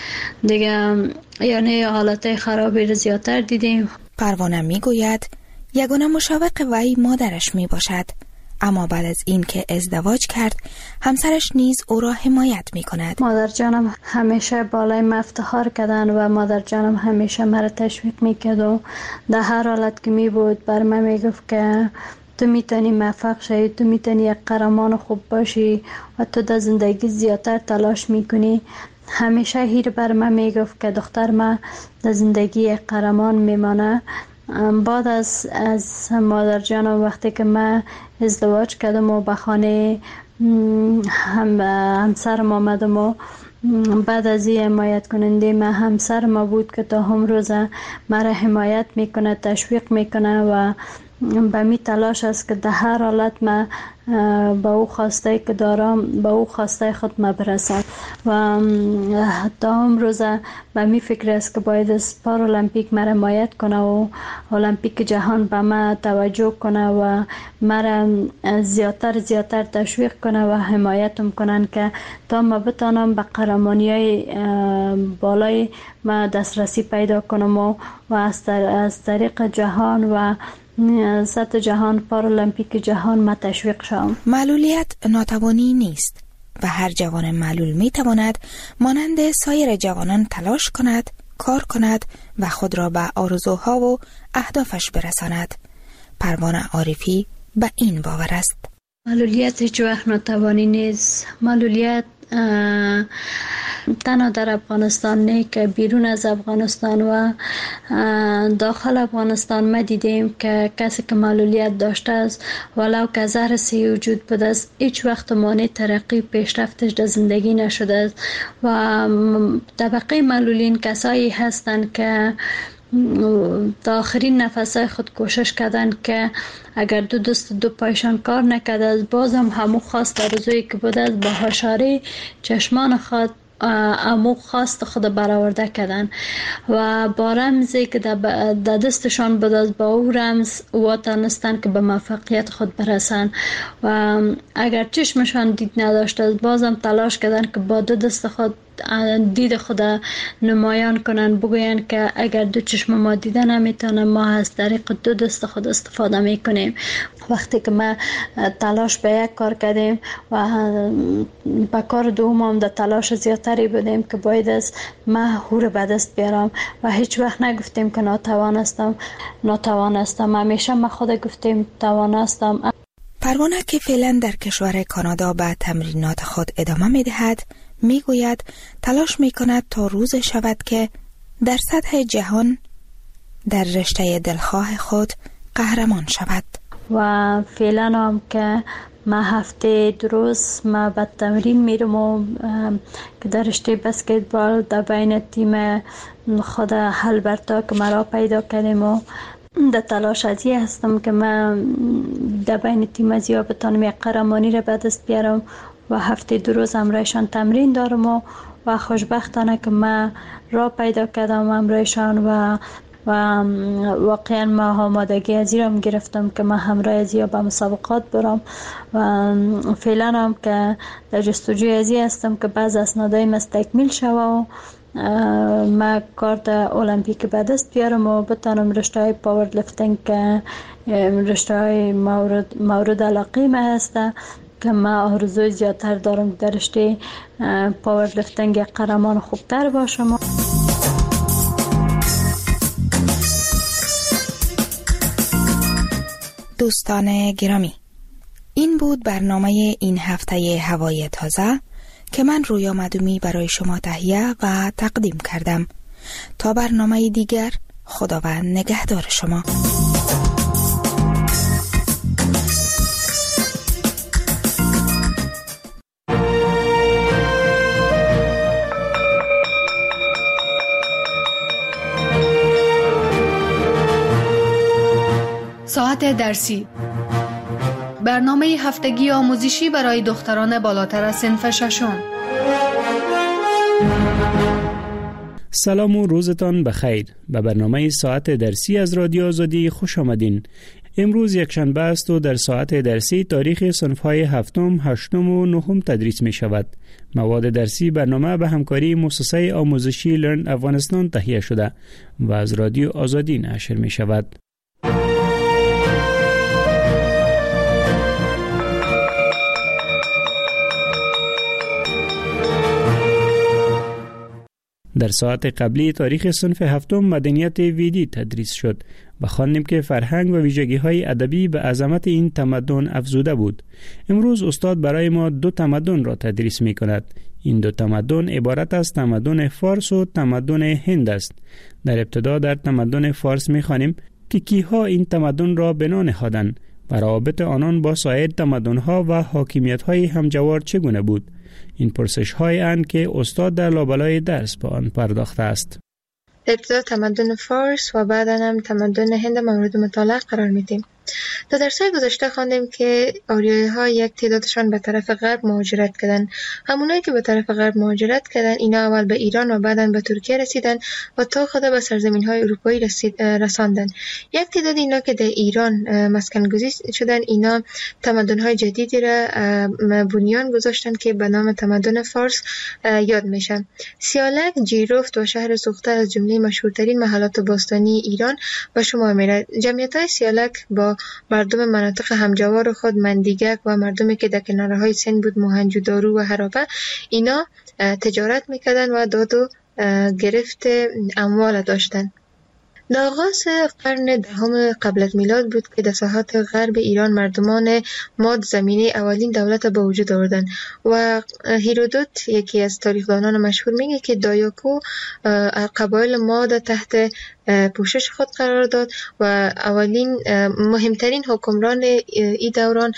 دیگه. یعنی حالت خرابی رو زیادتر دیدیم. پروانه میگوید یگانه مشوق وی مادرش می باشد، اما بعد از این که ازدواج کرد همسرش نیز او را حمایت می کند. مادر جانم همیشه بالای من افتخار کردن و مادر جانم همیشه مرا تشویق می کرد و در هر حالت که می بود بر من می گفت که تو میتونی موفق شی، تو میتونی یک قهرمان خوب باشی و تو در زندگی زیادتر تلاش میکنی. همیشه هیر بر من می گفت که دختر من در زندگی یک قهرمان میمانه. بعد از مادر جانم وقتی که من ازدواج کردم و به خانه همسرم آمدم و بعد از این حمایت کننده ما همسر ما بود که تا هم روز مرا حمایت میکنه، تشویق میکنه و به می تلاش است که در هر حالت ما به او خواسته که دارم به او خواسته خود ما برسم و تا هم روز به می فکر است که باید از پارالمپیک مرا حمایت کنه و المپیک جهان به ما توجه کنه و مرا زیادتر تشویق کنه و حمایتم کنن که تا ما بتانم به قهرمانی‌های بالای ما دسترسی پیدا کنم و از طریق جهان و سطح جهان پارالمپیک جهان ما تشویق شوم. معلولیت ناتوانی نیست و هر جوان معلول می تواند مانند سایر جوانان تلاش کند، کار کند و خود را به آرزوها و اهدافش برساند. پروانه عارفی به این باور است. معلولیت هیچ وقت ناتوانی نیست. معلولیت تنها در افغانستان نه که بیرون از افغانستان و داخل افغانستان ما دیدیم که کسی که معلولیت داشته است ولو که زهر سی وجود بوده است هیچ وقت مانع ترقی پیشرفتش در زندگی نشده است و طبقه معلولین کسایی هستند که تا آخرین نفسای خود کوشش کردن که اگر دو دست دو پایشان کار نکرده است بازم همو خواست آرزویی که بوده است با هاشاری چشمان خود امو خواست خود برآورده کردن و با رمزی که در دستشان بود از با او رمز واتانستن که به موفقیت خود برسن و اگر چشمشان دید نداشت از بازم تلاش کردن که با دو دست خود دید خود نمایان کنن، بگوین که اگر دو چشم ما دیده نمیتونه ما از طریق دو دست خود استفاده میکنیم. وقتی که ما تلاش به یک کار کردیم و به کار دوم هم در تلاش زیادتری بودیم که باید از ما هور به دست بیارم و هیچ وقت نگفتیم که ناتوانستم. همیشه ما خود گفتیم توانستم. پروانه که فعلا در کشور کانادا به تمرینات خود ادامه میدهد میگوید تلاش میکند تا روز شود که در سطح جهان در رشته دلخواه خود قهرمان شود. و فعلا هم که ما هفته دو روز ما به تمرین میرم و که در رشته بسکتبال در بین تیم خود هلبرتا که مرا پیدا کردیم و در تلاش ازی هستم که من در بین تیم ازیا بتانم یک قهرمانی را به دست بیارم و هفته دو روز همراهشان تمرین دارم و خوشبختانه که من را پیدا کردم همراهشان و واقعا ما آمادگی ازیرم گرفتم که من همراه ازیا به مسابقات برم و فعلا هم که در جستجوی ازی هستم که بعض اسنادایم از تکمیل شوه و ما کارت المپیک به دست بیارم و بتانم رشته های پاور لفتینگ که رشته های مورد علاقه ما هسته که ما آرزوی زیادتر دارم در رشته پاور لفتینگ قهرمان خوبتر باشم. دوستان گرامی، این بود برنامه این هفته هوای تازه که من رویا مدومی برای شما تهیه و تقدیم کردم. تا برنامه دیگر، خداوند نگهدار شما. ساعت درسی، برنامه هفتگی آموزشی برای دختران بالاتر از صنف ششم. سلام و روزتان بخیر. به برنامه ساعت درسی از رادیو آزادی خوش آمدین. امروز یکشنبه است و در ساعت درسی تاریخ صنف‌های هفتم، هشتم و نهم تدریس می شود. مواد درسی برنامه به همکاری مؤسسه آموزشی لرن افغانستان تهیه شده و از رادیو آزادی نشر می شود. در ساعت قبلی تاریخ صنف هفتم مدنیت ویدی تدریس شد و خواندیم که فرهنگ و ویژگی‌های ادبی به عظمت این تمدن افزوده بود. امروز استاد برای ما دو تمدن را تدریس می‌کند. این دو تمدن عبارت از تمدن فارس و تمدن هند است. در ابتدا در تمدن فارس می‌خوانیم که کیها این تمدن را بنا نهادند و روابط آنان با سایر تمدن‌ها و حاکمیت‌های همجوار چگونه بود؟ این پرسش‌های اند که استاد در لابلای درس به آن پرداخته است. ابتدا تمدن فارس و بعدا هم تمدن هند مورد مطالعه قرار میدیم. در درس‌های گذشته خواندیم که آریایی‌ها یک تعدادشان به طرف غرب مهاجرت کردند. همونایی که به طرف غرب مهاجرت کردند اینا اول به ایران و بعداً به ترکیه رسیدند و تا خود به سرزمین‌های اروپایی رساندند. یک تعداد اینا که در ایران مسکن گزین شدند اینا تمدن‌های جدیدی را بنیان گذاشتند که به نام تمدن فارس یاد میشن. سیالک، جیرفت و شهر سوخته از جمله مشهورترین محلات باستانی ایران به شمار می‌رود. جمعیت‌های سیالک با مردم مناطق همجوار خود مندیگک و مردمی که در کنارهای سند بود موهنجودارو و هرابه اینا تجارت میکردن و داد و گرفت اموال داشتن. در آغاز قرن دهم قبل از میلاد بود که در ساحات غرب ایران مردمان ماد زمینه اولین دولت به وجود آوردند و هیرودوت یکی از تاریخدانان مشهور میگه که دایاکو قبایل ماد تحت پوشش خود قرار داد و اولین مهمترین حکمران این دوران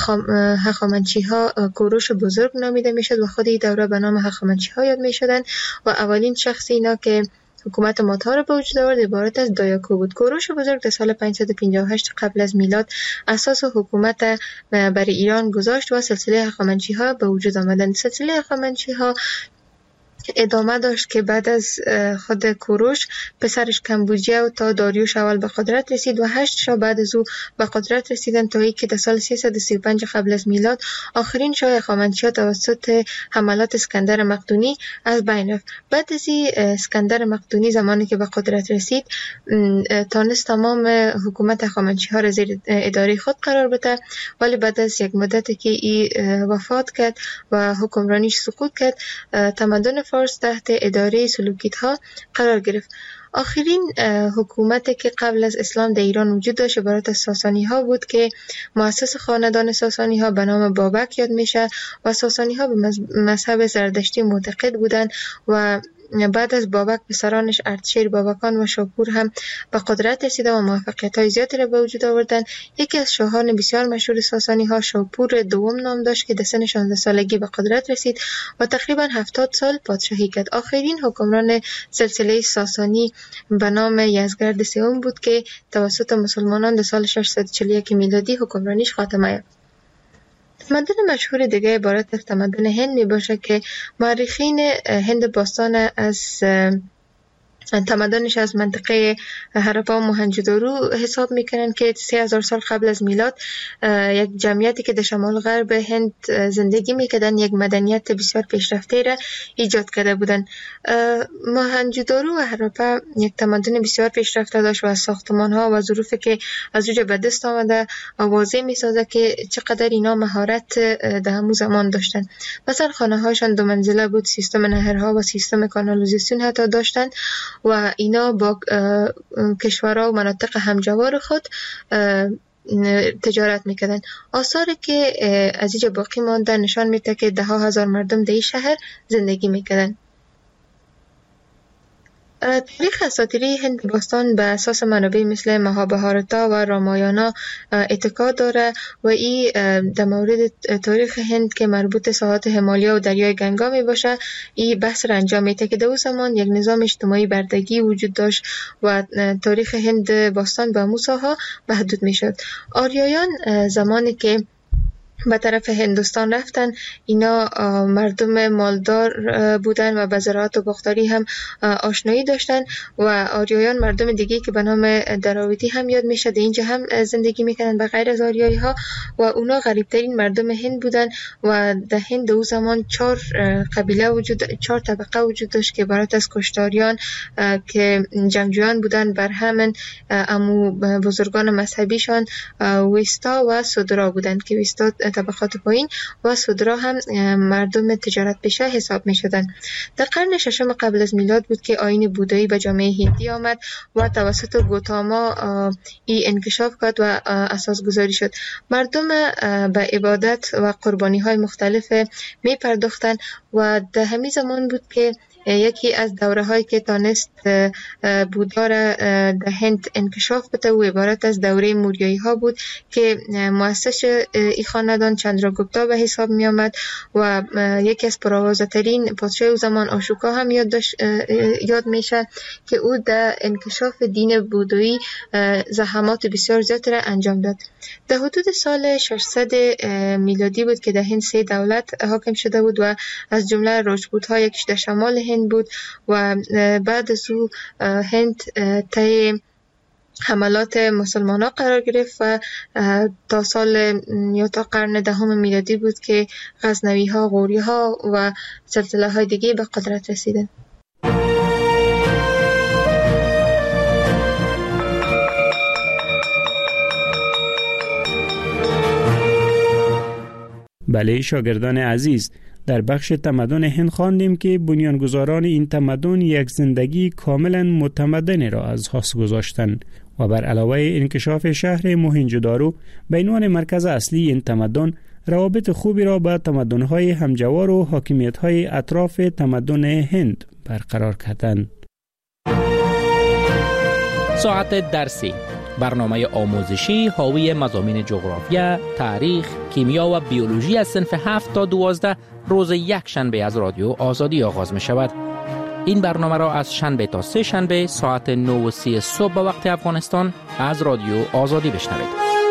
هخامنشی ها کوروش بزرگ نامیده میشد و خود این دوره به نام هخامنشی ها یاد میشدن و اولین شخصی اینا که حکومت مادها را به وجود آورد عبارت از دایاکو بود. کوروش بزرگ در سال 558 قبل از میلاد اساس حکومت بر ایران گذاشت و سلسله هخامنشی ها به وجود آمدند. سلسله هخامنشی ها ادامه داشت که بعد از خود کوروش پسرش کمبوجیه و تا داریوش اول به قدرت رسید و 8 شاه بعد از او به قدرت رسیدند تا اینکه در سال 335 قبل از میلاد آخرین شاه هخامنشی‌ها توسط حملات اسکندر مقدونی از بین رفت. بعد از این اسکندر مقدونی زمانی که به قدرت رسید تانست تمام حکومت هخامنشی‌ها را زیر اداره خود قرار بده، ولی بعد از یک مدتی که این وفات کرد و حکمرانیش سقوط کرد تمدن فارس تحت اداره سلوکیدها قرار گرفت. آخرین حکومتی که قبل از اسلام در ایران وجود داشت عبارت از ساسانی ها بود که مؤسس خاندان ساسانی ها به نام بابک یاد میشه و ساسانی ها به مذهب زردشتی معتقد بودند و بعد از بابک پسرانش اردشیر بابکان و شاپور هم به قدرت رسیدند و موفقیت‌های زیادی را به وجود آوردند. یکی از شاهان بسیار مشهور ساسانی ها شاپور دوم نام داشت که در سن 16 سالگی به قدرت رسید و تقریبا 70 سال پادشاهی کرد. آخرین حکمران سلسله ساسانی به نام یزدگرد سوم بود که توسط مسلمانان در سال 641 میلادی حکمرانیش خاتمه یافت. تمدن مشهور دیگه عبارت از تمدن هند می باشه که مورخین هند باستان از تمدنش از منطقه هراپا و موهنجودارو حساب میکنن که 3000 سال قبل از میلاد یک جمعیتی که در شمال غرب هند زندگی میکردن یک مدنیت بسیار پیشرفته را ایجاد کرده بودن. موهنجودارو و هراپا یک تمدن بسیار پیشرفته داشت و از ساختمان ها و ظروفی که از اونجا به دست آمده واضح میسازه که چقدر اینا مهارت در همون زمان داشتن. مثلا خانه هاشان 2 منزله بود، سیستم نهرها و سیستم کانالیزاسیون حتی داشتن و اینا با کشورها و مناطق همجوار خود تجارت میکردن. آثاری که از اینجا باقی مانده نشان میده که 10,000 مردم در این شهر زندگی میکردن. تاریخ اساطیری هند باستان به اساس منابع مثل مهابهارتا و رامایانا اتکا داره و این در مورد تاریخ هند که مربوط ساحات همالیا و دریای گنگا می باشه این بحث را انجام میده که در اون زمان یک نظام اجتماعی بردگی وجود داشت و تاریخ هند باستان به موساها محدود می شد. آریایان زمانی که به طرف هندوستان رفتن اینا مردم مالدار بودن و به زراعت و باغداری هم آشنایی داشتن و آریایان مردم دیگه که به نام دراویدی هم یاد میشه در اینجا هم زندگی میکنن به غیر از آریایی ها و اونا غریبترین مردم هند بودن و در هند اون زمان 4 طبقه وجود داشت که عبارت از کشتاریان که جنگجویان بودن بر همین امو بزرگان مذهبیشان ویستا و سودرا بودن که ویستا طبقات پایین و سودرا هم مردم تجارت پیشه حساب می شدن. در قرن 6 قبل از میلاد بود که آیین بودایی به جامعه هندی آمد و توسط گوتاما ای انکشاف کرد و اساس گذاری شد. مردم به عبادت و قربانی های مختلف می پرداختن و در همین زمان بود که یکی از دوره هایی که تانست بودار در هند انکشاف بده و عبارت از دوره موریایی ها بود که مؤسس این خاندان چندراگوپتا به حساب می آمد و یکی از پرآوازه ترین پادشاه او زمان آشوکا هم یاد میشه که او در انکشاف دین بودایی زحمات بسیار زیاد را انجام داد. در حدود سال 600 میلادی بود که در هند 3 دولت حاکم شده بود و از جمله راجپوت ها یکیش در شمال هند بود و بعد از او هند طی حملات مسلمان ها قرار گرفت و تا سال یا تا قرن 10 میلادی بود که غزنوی ها، غوری ها و سلسله های دیگه به قدرت رسیدند. بله شاگردان عزیز، در بخش تمدن هند خواندیم که بنیانگذاران این تمدن یک زندگی کاملا متمدن را از پس گذاشتند و بر علاوه انکشاف شهر موهنجودارو به عنوان مرکز اصلی این تمدن، روابط خوبی را با تمدن‌های همجوار و حاکمیت‌های اطراف تمدن هند برقرار کردند. ساعت درسی، برنامه آموزشی حاوی مضامین جغرافیا، تاریخ، کیمیا و بیولوژی از صنف 7 تا 12 روز یک شنبه از رادیو آزادی آغاز می شود. این برنامه را از شنبه تا 3 شنبه ساعت 9:30 صبح به وقت افغانستان از رادیو آزادی بشنوید.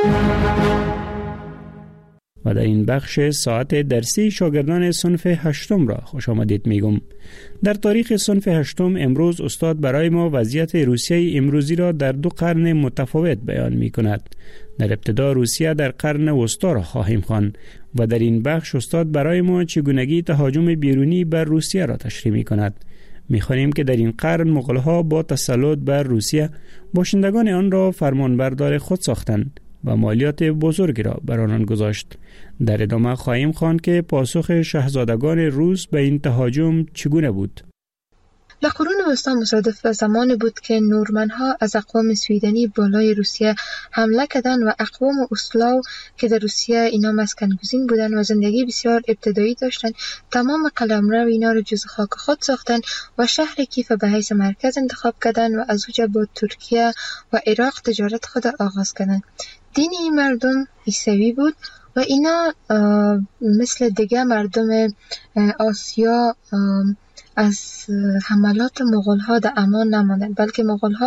و در این بخش ساعت درسی شاگردان صنف 8 را خوش آمدید میگم. در تاریخ صنف 8 امروز استاد برای ما وضعیت روسیه امروزی را در 2 قرن متفاوت بیان می کند. در ابتدا روسیه در قرن وسطا را خواهیم خواند و در این بخش استاد برای ما چگونگی تهاجم بیرونی بر روسیه را تشریح می کند. می‌خوانیم که در این قرن مغول‌ها با تسلط بر روسیه باشندگان آن را فرمانبردار خود ساختند و مالیات بزرگی را بر آنان گذاشت. در ادامه خواهیم خواند که پاسخ شاهزادگان روس به این تهاجم چگونه بود. در قرون وسطا مصادف به زمانی بود که نورمن‌ها از اقوام سویدنی بالای روسیه حمله کردند و اقوام اسلاو که در روسیه اینا مسکن‌گزین بودند و زندگی بسیار ابتدایی داشتند، تمام قلمرو اینا را جز خاک خود ساختند و شهر کیف به حیث مرکز انتخاب کردند و از اونجا با ترکیه و عراق تجارت خود آغاز کردند. دین این مردم عیسوی بود و اینا مثل دیگه مردم آسیا از حملات مغول‌ها در امان نماندند، بلکه مغول‌ها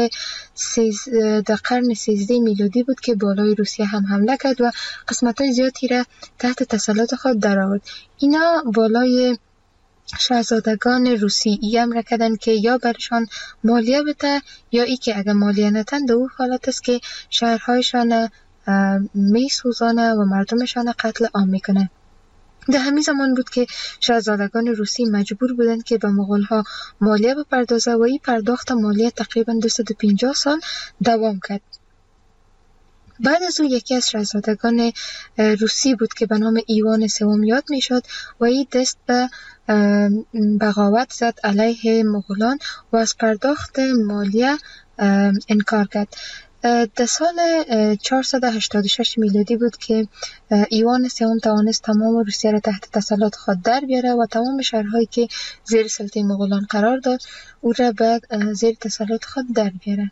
در قرن 13 میلادی بود که بالای روسیه هم حمله کرد و قسمت‌های زیادی را تحت تسلط خود درآورد. اینا بالای شاهزادگان روسی امر کردند که یا برشان مالیه بده یا ای که اگر مالیه ندن در او حالت است که شهرهایشان می سوزانه و مردمشان قتل عام میکنه. در همین زمان بود که شاهزادگان روسی مجبور بودند که به مغول‌ها مالیه بپردازه و این پرداخت مالیه تقریبا 250 سال دوام کرد. بعد از او یکی از شاهزادگان روسی بود که به نام ایوان سوم یاد میشد و این دست به بغاوت زد علیه مغولان و از پرداخت مالیه انکار کرد. در سال 486 میلادی بود که ایوان سوم توانست تمام روسیه را تحت تسلط خود در بیاره و تمام شهرهایی که زیر سلطه مغولان قرار داد او را به زیر تسلط خود در بیاره.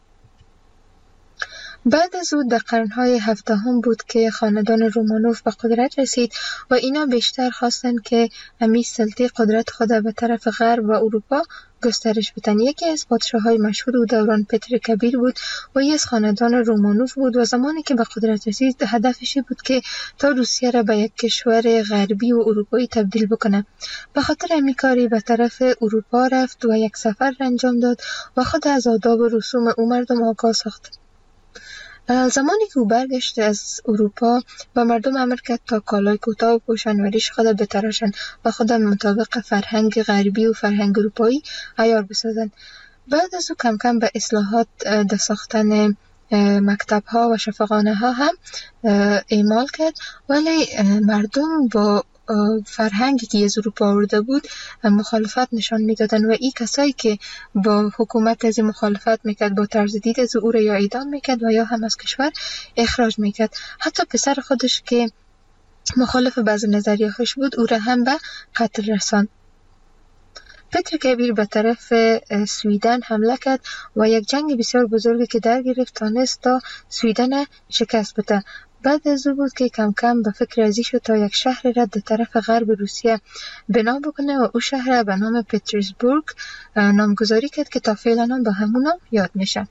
بعد از او در قرنهای 17 بود که خاندان رومانوف به قدرت رسید و اینا بیشتر خواستند که امی سلطه قدرت خود به طرف غرب و اروپا گسترش بدن. یکی از پادشاه‌های مشهور او دوران پتر کبیر بود و یکی از خاندان رومانوف بود و زمانی که به قدرت رسید هدفش بود که تا روسیه را به یک کشور غربی و اروپایی تبدیل بکنه. به خاطر همین کاری به طرف اروپا رفت و یک سفر انجام داد و خود از آداب و رسوم او مردم آگاه ساخت. زمانی که او برگشت از اروپا و مردم امر کرد تا کالای کوتاه بپوشند و ریش خود بتراشند و خود مطابق فرهنگ غربی و فرهنگ اروپایی عیار بسازند. بعد از او کم کم به اصلاحات در ساختن مکتب ها و شفاخانه ها هم اعمال کرد، ولی مردم با فرهنگی که از اروپا آورده بود مخالفت نشان میدادن و این کسایی که با حکومت از مخالفت میکرد با طرز دید از او را یا اعدام میکرد و یا هم از کشور اخراج میکرد. حتی پسر خودش که مخالف بعض نظریه‌هاش بود او را هم به قتل رساند. پتر کبیر به طرف سویدن حمله کرد و یک جنگ بسیار بزرگی که در گرفت تانست تا سویدن شکست بده. بعد از او بود که کم کم به فکر ازی شد تا یک شهر را در طرف غرب روسیه بنا بکنه و او شهر به نام پترزبورگ نامگذاری کرد که تا فعلا هم به همون نام یاد میشه.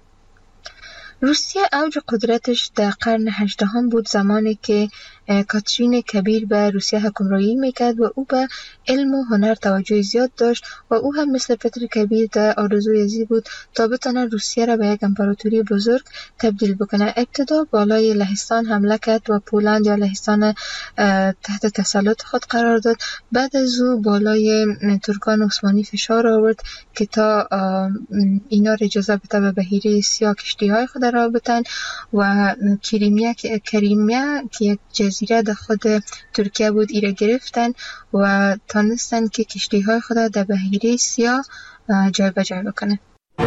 روسیه اوج قدرتش در قرن 18 بود، زمانی که کاترین کبیر به روسیه حکمرانی میکرد و او به علم و هنر توجه زیاد داشت و او هم مثل پتر کبیر در آرزوی ازی بود تا بتونه روسیه را به یک امپراتوری بزرگ تبدیل بکنه. ابتدا بالای لهستان حمله کرد و پولند یا لهستان تحت تسلط خود قرار داد. بعد از او بالای ترکان عثمانی فشار آورد که تا اینا را اجازه بده به بحیره سیاه کشتی های خود را بتن و کریمیا که یک جزیره در خود ترکیه بود ایره گرفتن و تانستن که کشتی های خود در بحیره سیاه جای به جای بکنه.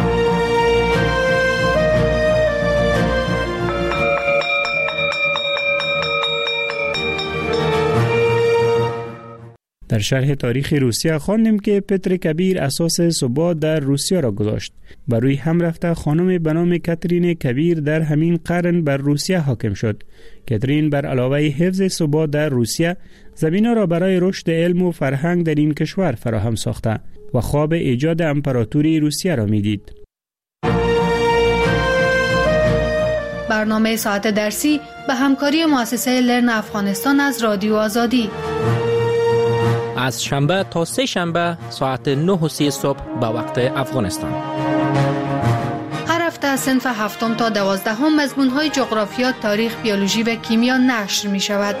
در شرح تاریخ روسیه خواندیم که پتر کبیر اساس ثبات در روسیه را گذاشت. بر روی هم رفته خانم به نام کاترین کبیر در همین قرن بر روسیه حاکم شد. کاترین بر علاوه حفظ ثبات در روسیه زمینه را برای رشد علم و فرهنگ در این کشور فراهم ساخته و خواب ایجاد امپراتوری روسیه را میدید. برنامه ساعت درسی به همکاری مؤسسه لرن افغانستان از رادیو آزادی از شنبه تا سه شنبه ساعت 9:30 صبح به وقت افغانستان. هر هفته از صنف 7 تا 12 مضمون‌های جغرافیا، تاریخ، بیولوژی و کیمیا نشر می شود.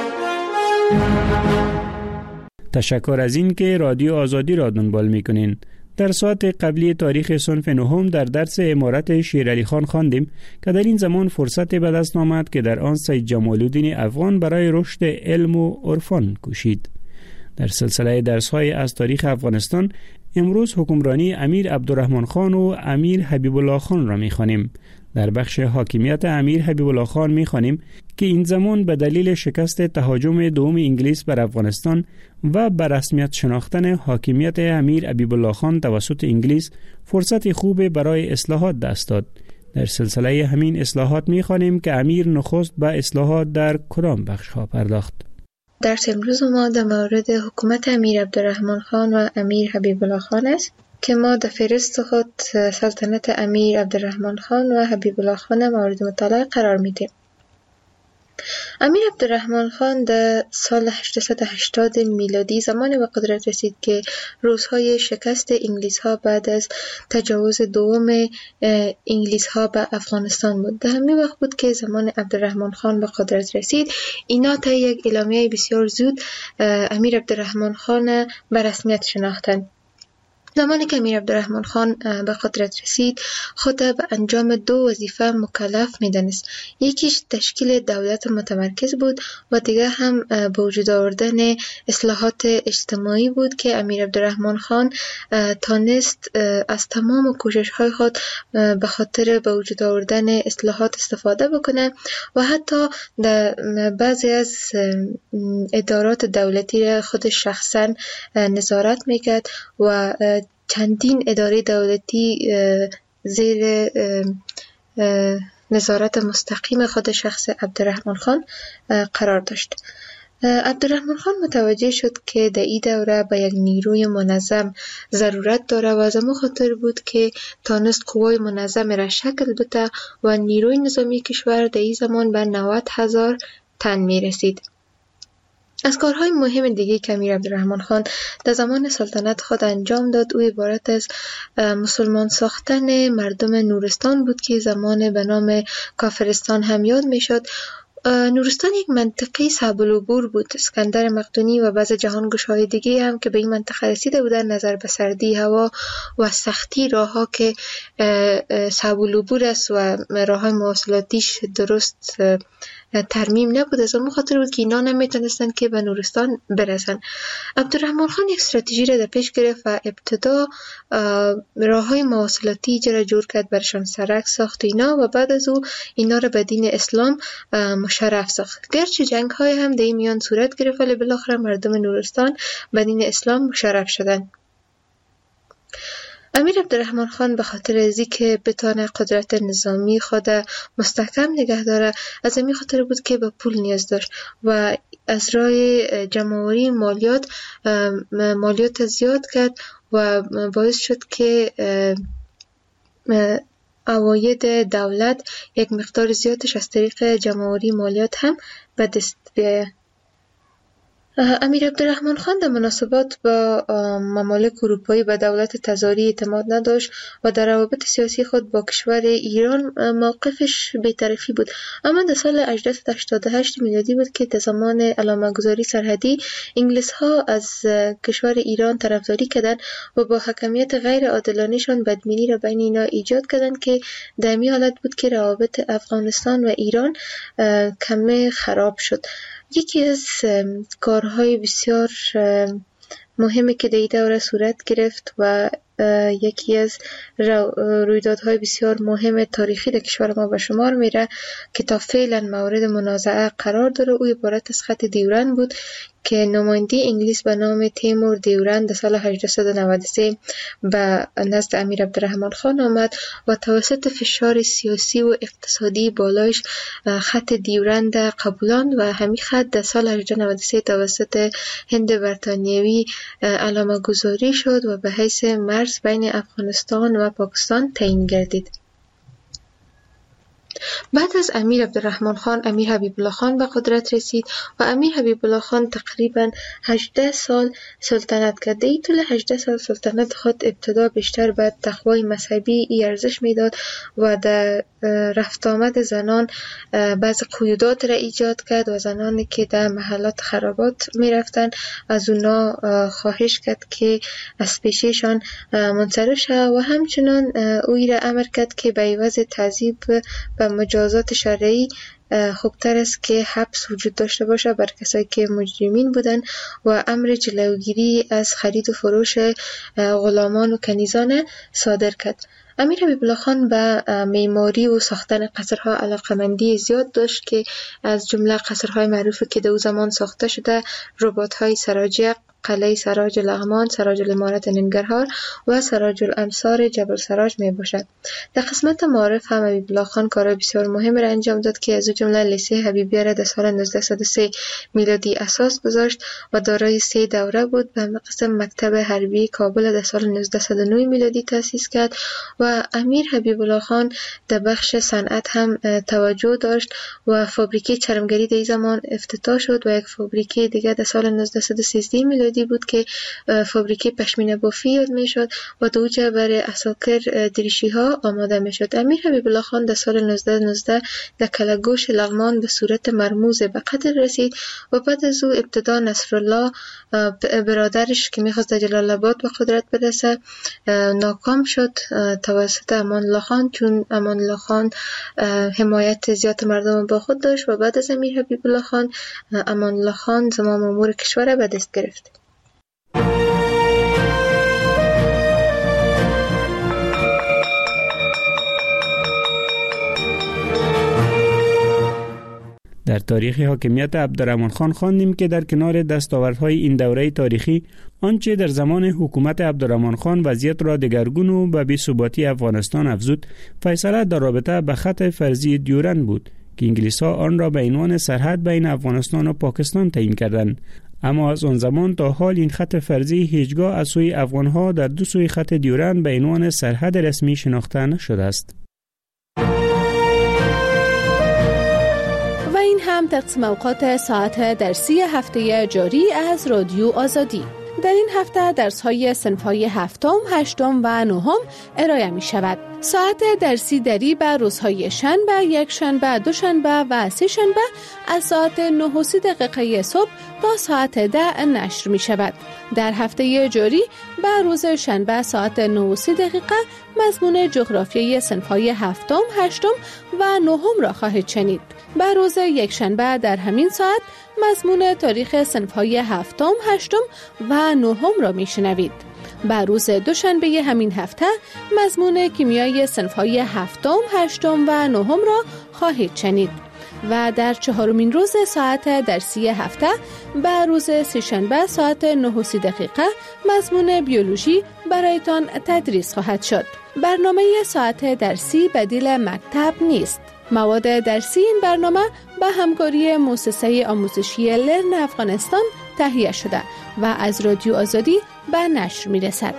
تشکر از این که رادیو آزادی را دنبال می کنین. در ساعت قبلی تاریخ صنف 9 در درس عمارت شیرعلی خان خواندیم که در این زمان فرصت به دست آمد که در آن سید جمال الدین افغان برای رشد علم و عرفان کوشید. در سلسله درس‌های از تاریخ افغانستان امروز حکمرانی امیر عبدالرحمن خان و امیر حبیب الله خان را می‌خوانیم. در بخش حاکمیت امیر حبیب الله خان می‌خوانیم که این زمان به دلیل شکست تهاجم دوم انگلیس بر افغانستان و به رسمیت شناختن حاکمیت امیر حبیب الله خان توسط انگلیس فرصت خوب برای اصلاحات دست داد. در سلسله همین اصلاحات می‌خوانیم که امیر نخست به اصلاحات در کدام بخش‌ها پرداخت. درس امروز ما در مورد حکومت امیر عبدالرحمن خان و امیر حبیب الله خان است که ما در فهرست خود سلطنت امیر عبدالرحمن خان و حبیب الله خان مورد مطالعه قرار میدیم. امیر عبدالرحمن خان در سال 880 میلادی زمانی به قدرت رسید که روزهای شکست انگلیس ها بعد از تجاوز دوم انگلیس ها به افغانستان بود. در همین وقت بود که زمان عبدالرحمن خان به قدرت رسید. اینا تا یک اعلامیه بسیار زود امیر عبدالرحمن خان به رسمیت شناختند. زمانی که امیر عبدالرحمن خان به قدرت رسید خود به انجام دو وظیفه مکلف می‌دانست. یکیش تشکیل دولت متمرکز بود و دیگر هم به وجود آوردن اصلاحات اجتماعی بود که امیر عبدالرحمن خان تانست از تمام کوشش‌های خود به خاطر به وجود آوردن اصلاحات استفاده بکنه و حتی در بعضی از ادارات دولتی را خود شخصا نظارت میکرد و چندین اداره دولتی زیر نظارت مستقیم خود شخص عبدالرحمن خان قرار داشت. عبدالرحمن خان متوجه شد که در این دوره به یک نیروی منظم ضرورت داره و از همون خاطر بود که تانست قوای منظم را شکل بده و نیروی نظامی کشور در این زمان به 90,000 تن می رسید. از کارهای مهم دیگه که امیر عبدالرحمن خان در زمان سلطنت خود انجام داد او عبارت از مسلمان ساختن مردم نورستان بود که زمان به نام کافرستان هم یاد می شد. نورستان یک منطقه صعب العبور بود. اسکندر مقدونی و بعض جهانگشاهای دیگه هم که به این منطقه رسیده بودن نظر به سردی هوا و سختی راهها که صعب العبور است و راههای مواصلاتیش درست ترمیم نبود، از اون خاطر بود که اینا نمیتونستن که به نورستان برسن. عبدالرحمن خان یک استراتژی را در پیش گرفت و ابتدا راههای مواصلاتی را جور کرد، برشان سرک ساخت اینا و بعد از او اینا را به دین اسلام مشرف ساخت. گرچه جنگ های هم در این میان صورت گرفت ولی بالاخره مردم نورستان به دین اسلام مشرف شدند. امیر عبدالرحمن خان به خاطر از که بتانه قدرت نظامی خود مستحکم نگه داره، از همین خاطر بود که به پول نیاز داشت و از راه جمع‌آوری مالیات زیاد کرد و باعث شد که عواید دولت یک مقدار زیادش از طریق جمع‌آوری مالیات هم به دست بیاید. امیر عبدالرحمن خان در مناسبات با ممالک اروپایی به دولت تزاری اعتماد نداشت و در روابط سیاسی خود با کشور ایران موقفش بی‌طرفی بود. اما در سال 1888 میلادی بود که در زمان علامت‌گذاری سرحدی انگلیس ها از کشور ایران طرفداری کردند و با حکمیت غیر عادلانه‌شان بدبینی را بین اینا ایجاد کردند که در این حالت بود که روابط افغانستان و ایران کمی خراب شد. یکی از کارهای بسیار مهمی که در این دوره صورت گرفت و یکی از رویدادهای بسیار مهم تاریخی در کشور ما به شمار میره که تا فعلا مورد منازعه قرار داره، او عبارت از خط دیورند بود که نماینده انگلیس به نام تیمور دیورند در سال 1893 به نزد امیر عبدالرحمن خان آمد و توسط فشار سیاسی و اقتصادی بالایش خط دیورند قبولاند و همین خط در سال 1893 توسط هند بریتانیایی علامه گذاری شد و به حیث مرز بین افغانستان و پاکستان تعیین گردید. بعد از امیر عبدالرحمن خان امیر حبیب الله خان به قدرت رسید و امیر حبیب الله خان تقریبا 18 سال سلطنت کرد. در طول 18 سال سلطنت خود ابتدا بیشتر به تقوای مذهبی ارزش میداد و در رفت آمد زنان بعض قیودات را ایجاد کرد و زنانی که در محلات خرابات می رفتن از اونا خواهش کرد که از پیششان منصرف شد و همچنان اوی را امر کرد که به عوض تعذیب و مجازات شرعی خوبتر است که حبس وجود داشته باشه بر کسایی که مجرمین بودن و امر جلوگیری از خرید و فروش غلامان و کنیزان صادر کرد. امیر حبیب الله خان به معماری و ساختن قصرها علاقمندی زیاد داشت که از جمله قصرهای معروفی که در او زمان ساخته شده رباط‌های سراجق، قلعه سراج لغمان، سراج الامارت ننگرهار و سراج الامصار جبل سراج می باشد. در قسمت معارف هم حبیب الله خان کار بسیار مهم را انجام داد که از جمله لیسه حبیبیه را در سال 1903 میلادی اساس گذاشت و دارای 3 دوره بود. به قسم مکتب حربی کابل در سال 1909 میلادی تأسیس کرد و امیر حبیب الله خان در بخش صنعت هم توجه داشت و فابریکه چرمگری در زمان افتتاح شد و یک فابریکه دیگر در سال 1913 میلادی بود که فابریکه پشمینه بافی یاد می شد و دوجه برای عساکر دریشی ها آماده می شد. امیر حبیب الله خان در سال 1919 در کلگوش لغمان به صورت مرموز به قتل رسید و بعد از او ابتدا نصرالله برادرش که می خواست در جلال آباد به قدرت برسه ناکام شد توسط امان الله خان، چون امان الله خان حمایت زیاد مردم با خود داشت و بعد از امیر حبیب الله خان امان الله خان زمام امور کشور به دست گرفت. در تاریخ حاکمیت عبدالرحمن خان خواندیم که در کنار دستاوردهای این دوره تاریخی آنچه در زمان حکومت عبدالرحمن خان وضعیت را دگرگون و به بی‌ثباتی افغانستان افزود، فیصله در رابطه به خط فرضی دیورند بود که انگلیس‌ها آن را به عنوان سرحد بین افغانستان و پاکستان تعیین کردند. اما از آن زمان تا حال این خط فرضی هیچگاه از سوی افغان‌ها در دو سوی خط دیورند به عنوان سرحد رسمی شناخته نشده است. این هم تقسیم اوقات ساعت درسی هفته جاری از رادیو آزادی. در این هفته درس‌های صنف‌های هفتم، هشتم و نهم ارائه می شود. ساعت درسی دری به روزهای شنبه، یک شنبه، دوشنبه و سه شنبه از ساعت 9:30 صبح تا ساعت 10 نشر می شود. در هفته جاری به روز شنبه ساعت 9:30 مضمون جغرافیای صنف‌های هفتم، هشتم و نهم را خواهید شنید. به روز یک شنبه در همین ساعت مضمون تاریخ صنف‌های هفتم، هشتم و نهم را میشنوید. به روز دوشنبه همین هفته مضمون کیمیای صنف‌های هفتم، هشتم و نهم را خواهید شنید. و در چهارمین روز ساعت درسی هفته به روز سه‌شنبه ساعت 9:30 مضمون بیولوژی برایتان تدریس خواهد شد. برنامه ساعت درسی بدیل مکتب نیست. مواد درسی این برنامه به همکاری مؤسسه آموزشی لرن افغانستان تهیه شده و از رادیو آزادی به نشر می رسد.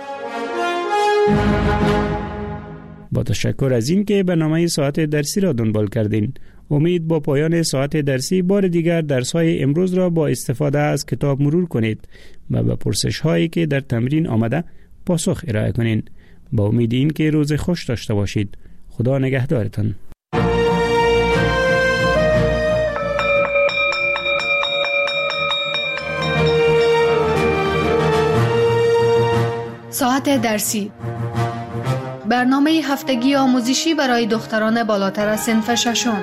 با تشکر از این که برنامه ساعت درسی را دنبال کردین. امید با پایان ساعت درسی بار دیگر درس‌های امروز را با استفاده از کتاب مرور کنید و به پرسش‌هایی که در تمرین آمده پاسخ ارائه کنین. با امید این که روز خوش داشته باشید. خدا نگهدارتان. ساعت درسی، برنامه هفتگی آموزشی برای دختران بالاتر از صنف ششم.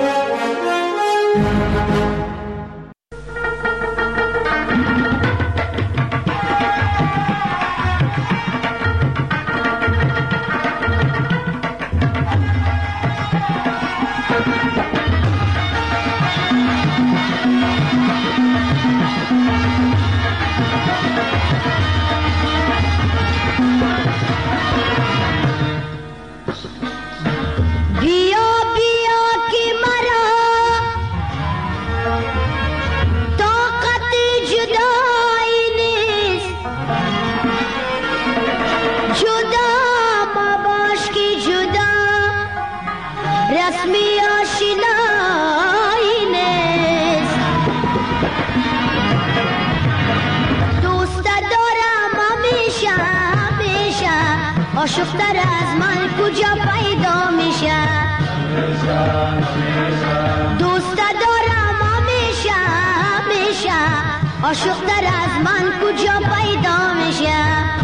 آشفتر از من کجا پیدا میشه؟ دوست دارم همیشه آشفتر از من کجا پیدا میشه؟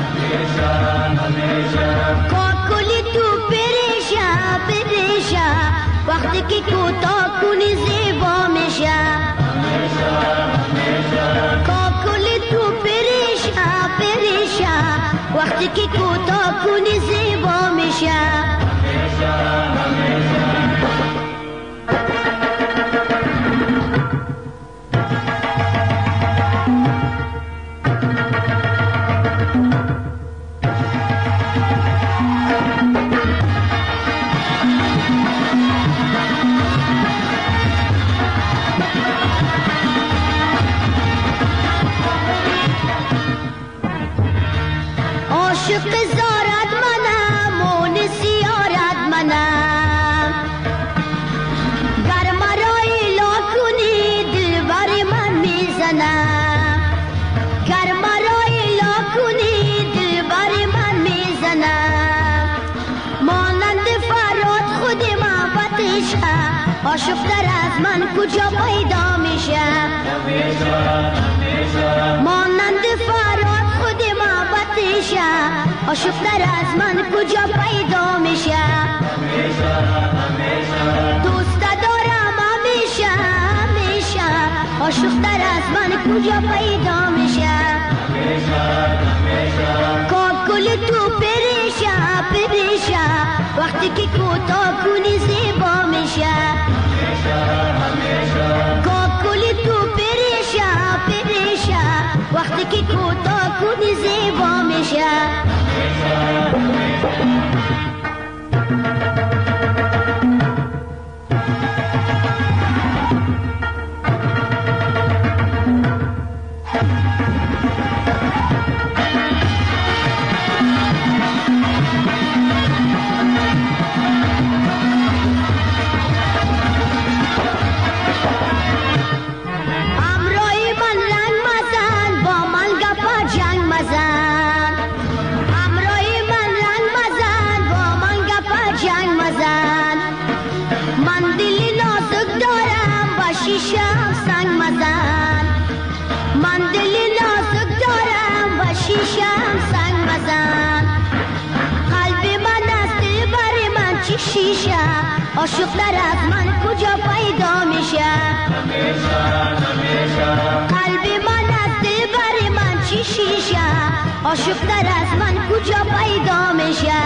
کاکلی تو پریشه وقتی که کوتاه کنی زیبا میشه. کاکلی تو پریشه وقتی که کوتاه کنی زیبا میشه. عاشق زارد منم مونسی یارد منم گر مرا ایلا کنی دلبر من میزنم گر مرا ایلا کنی دلبر من میزنم مانند فراد خود محبتش عاشق‌تر از من کجا پیدا میشه مانند فراد خود محبتش عاشق‌تر از من کجا پیدا میشه دوست دارم همیشه عاشق‌تر از من کجا پیدا میشه کاکل تو پریشه وقتی که کوتاه کنی زیبا میشه کاکل تو پریشه وقتی که کوتاه کنی زیبا میشه. عاشق‌تر از من کجا پیدا میشه قلب من از دلبر من چی شیشه عاشق‌تر از من کجا پیدا میشه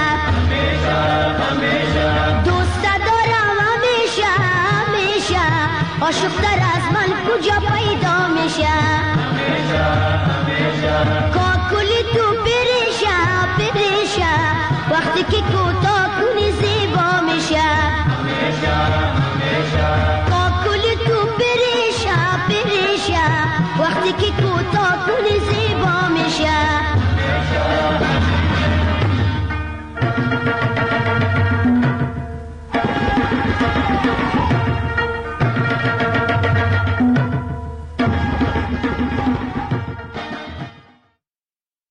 دوست دارم همیشه عاشق‌تر از من کجا پیدا میشه کاکلی تو پریشه که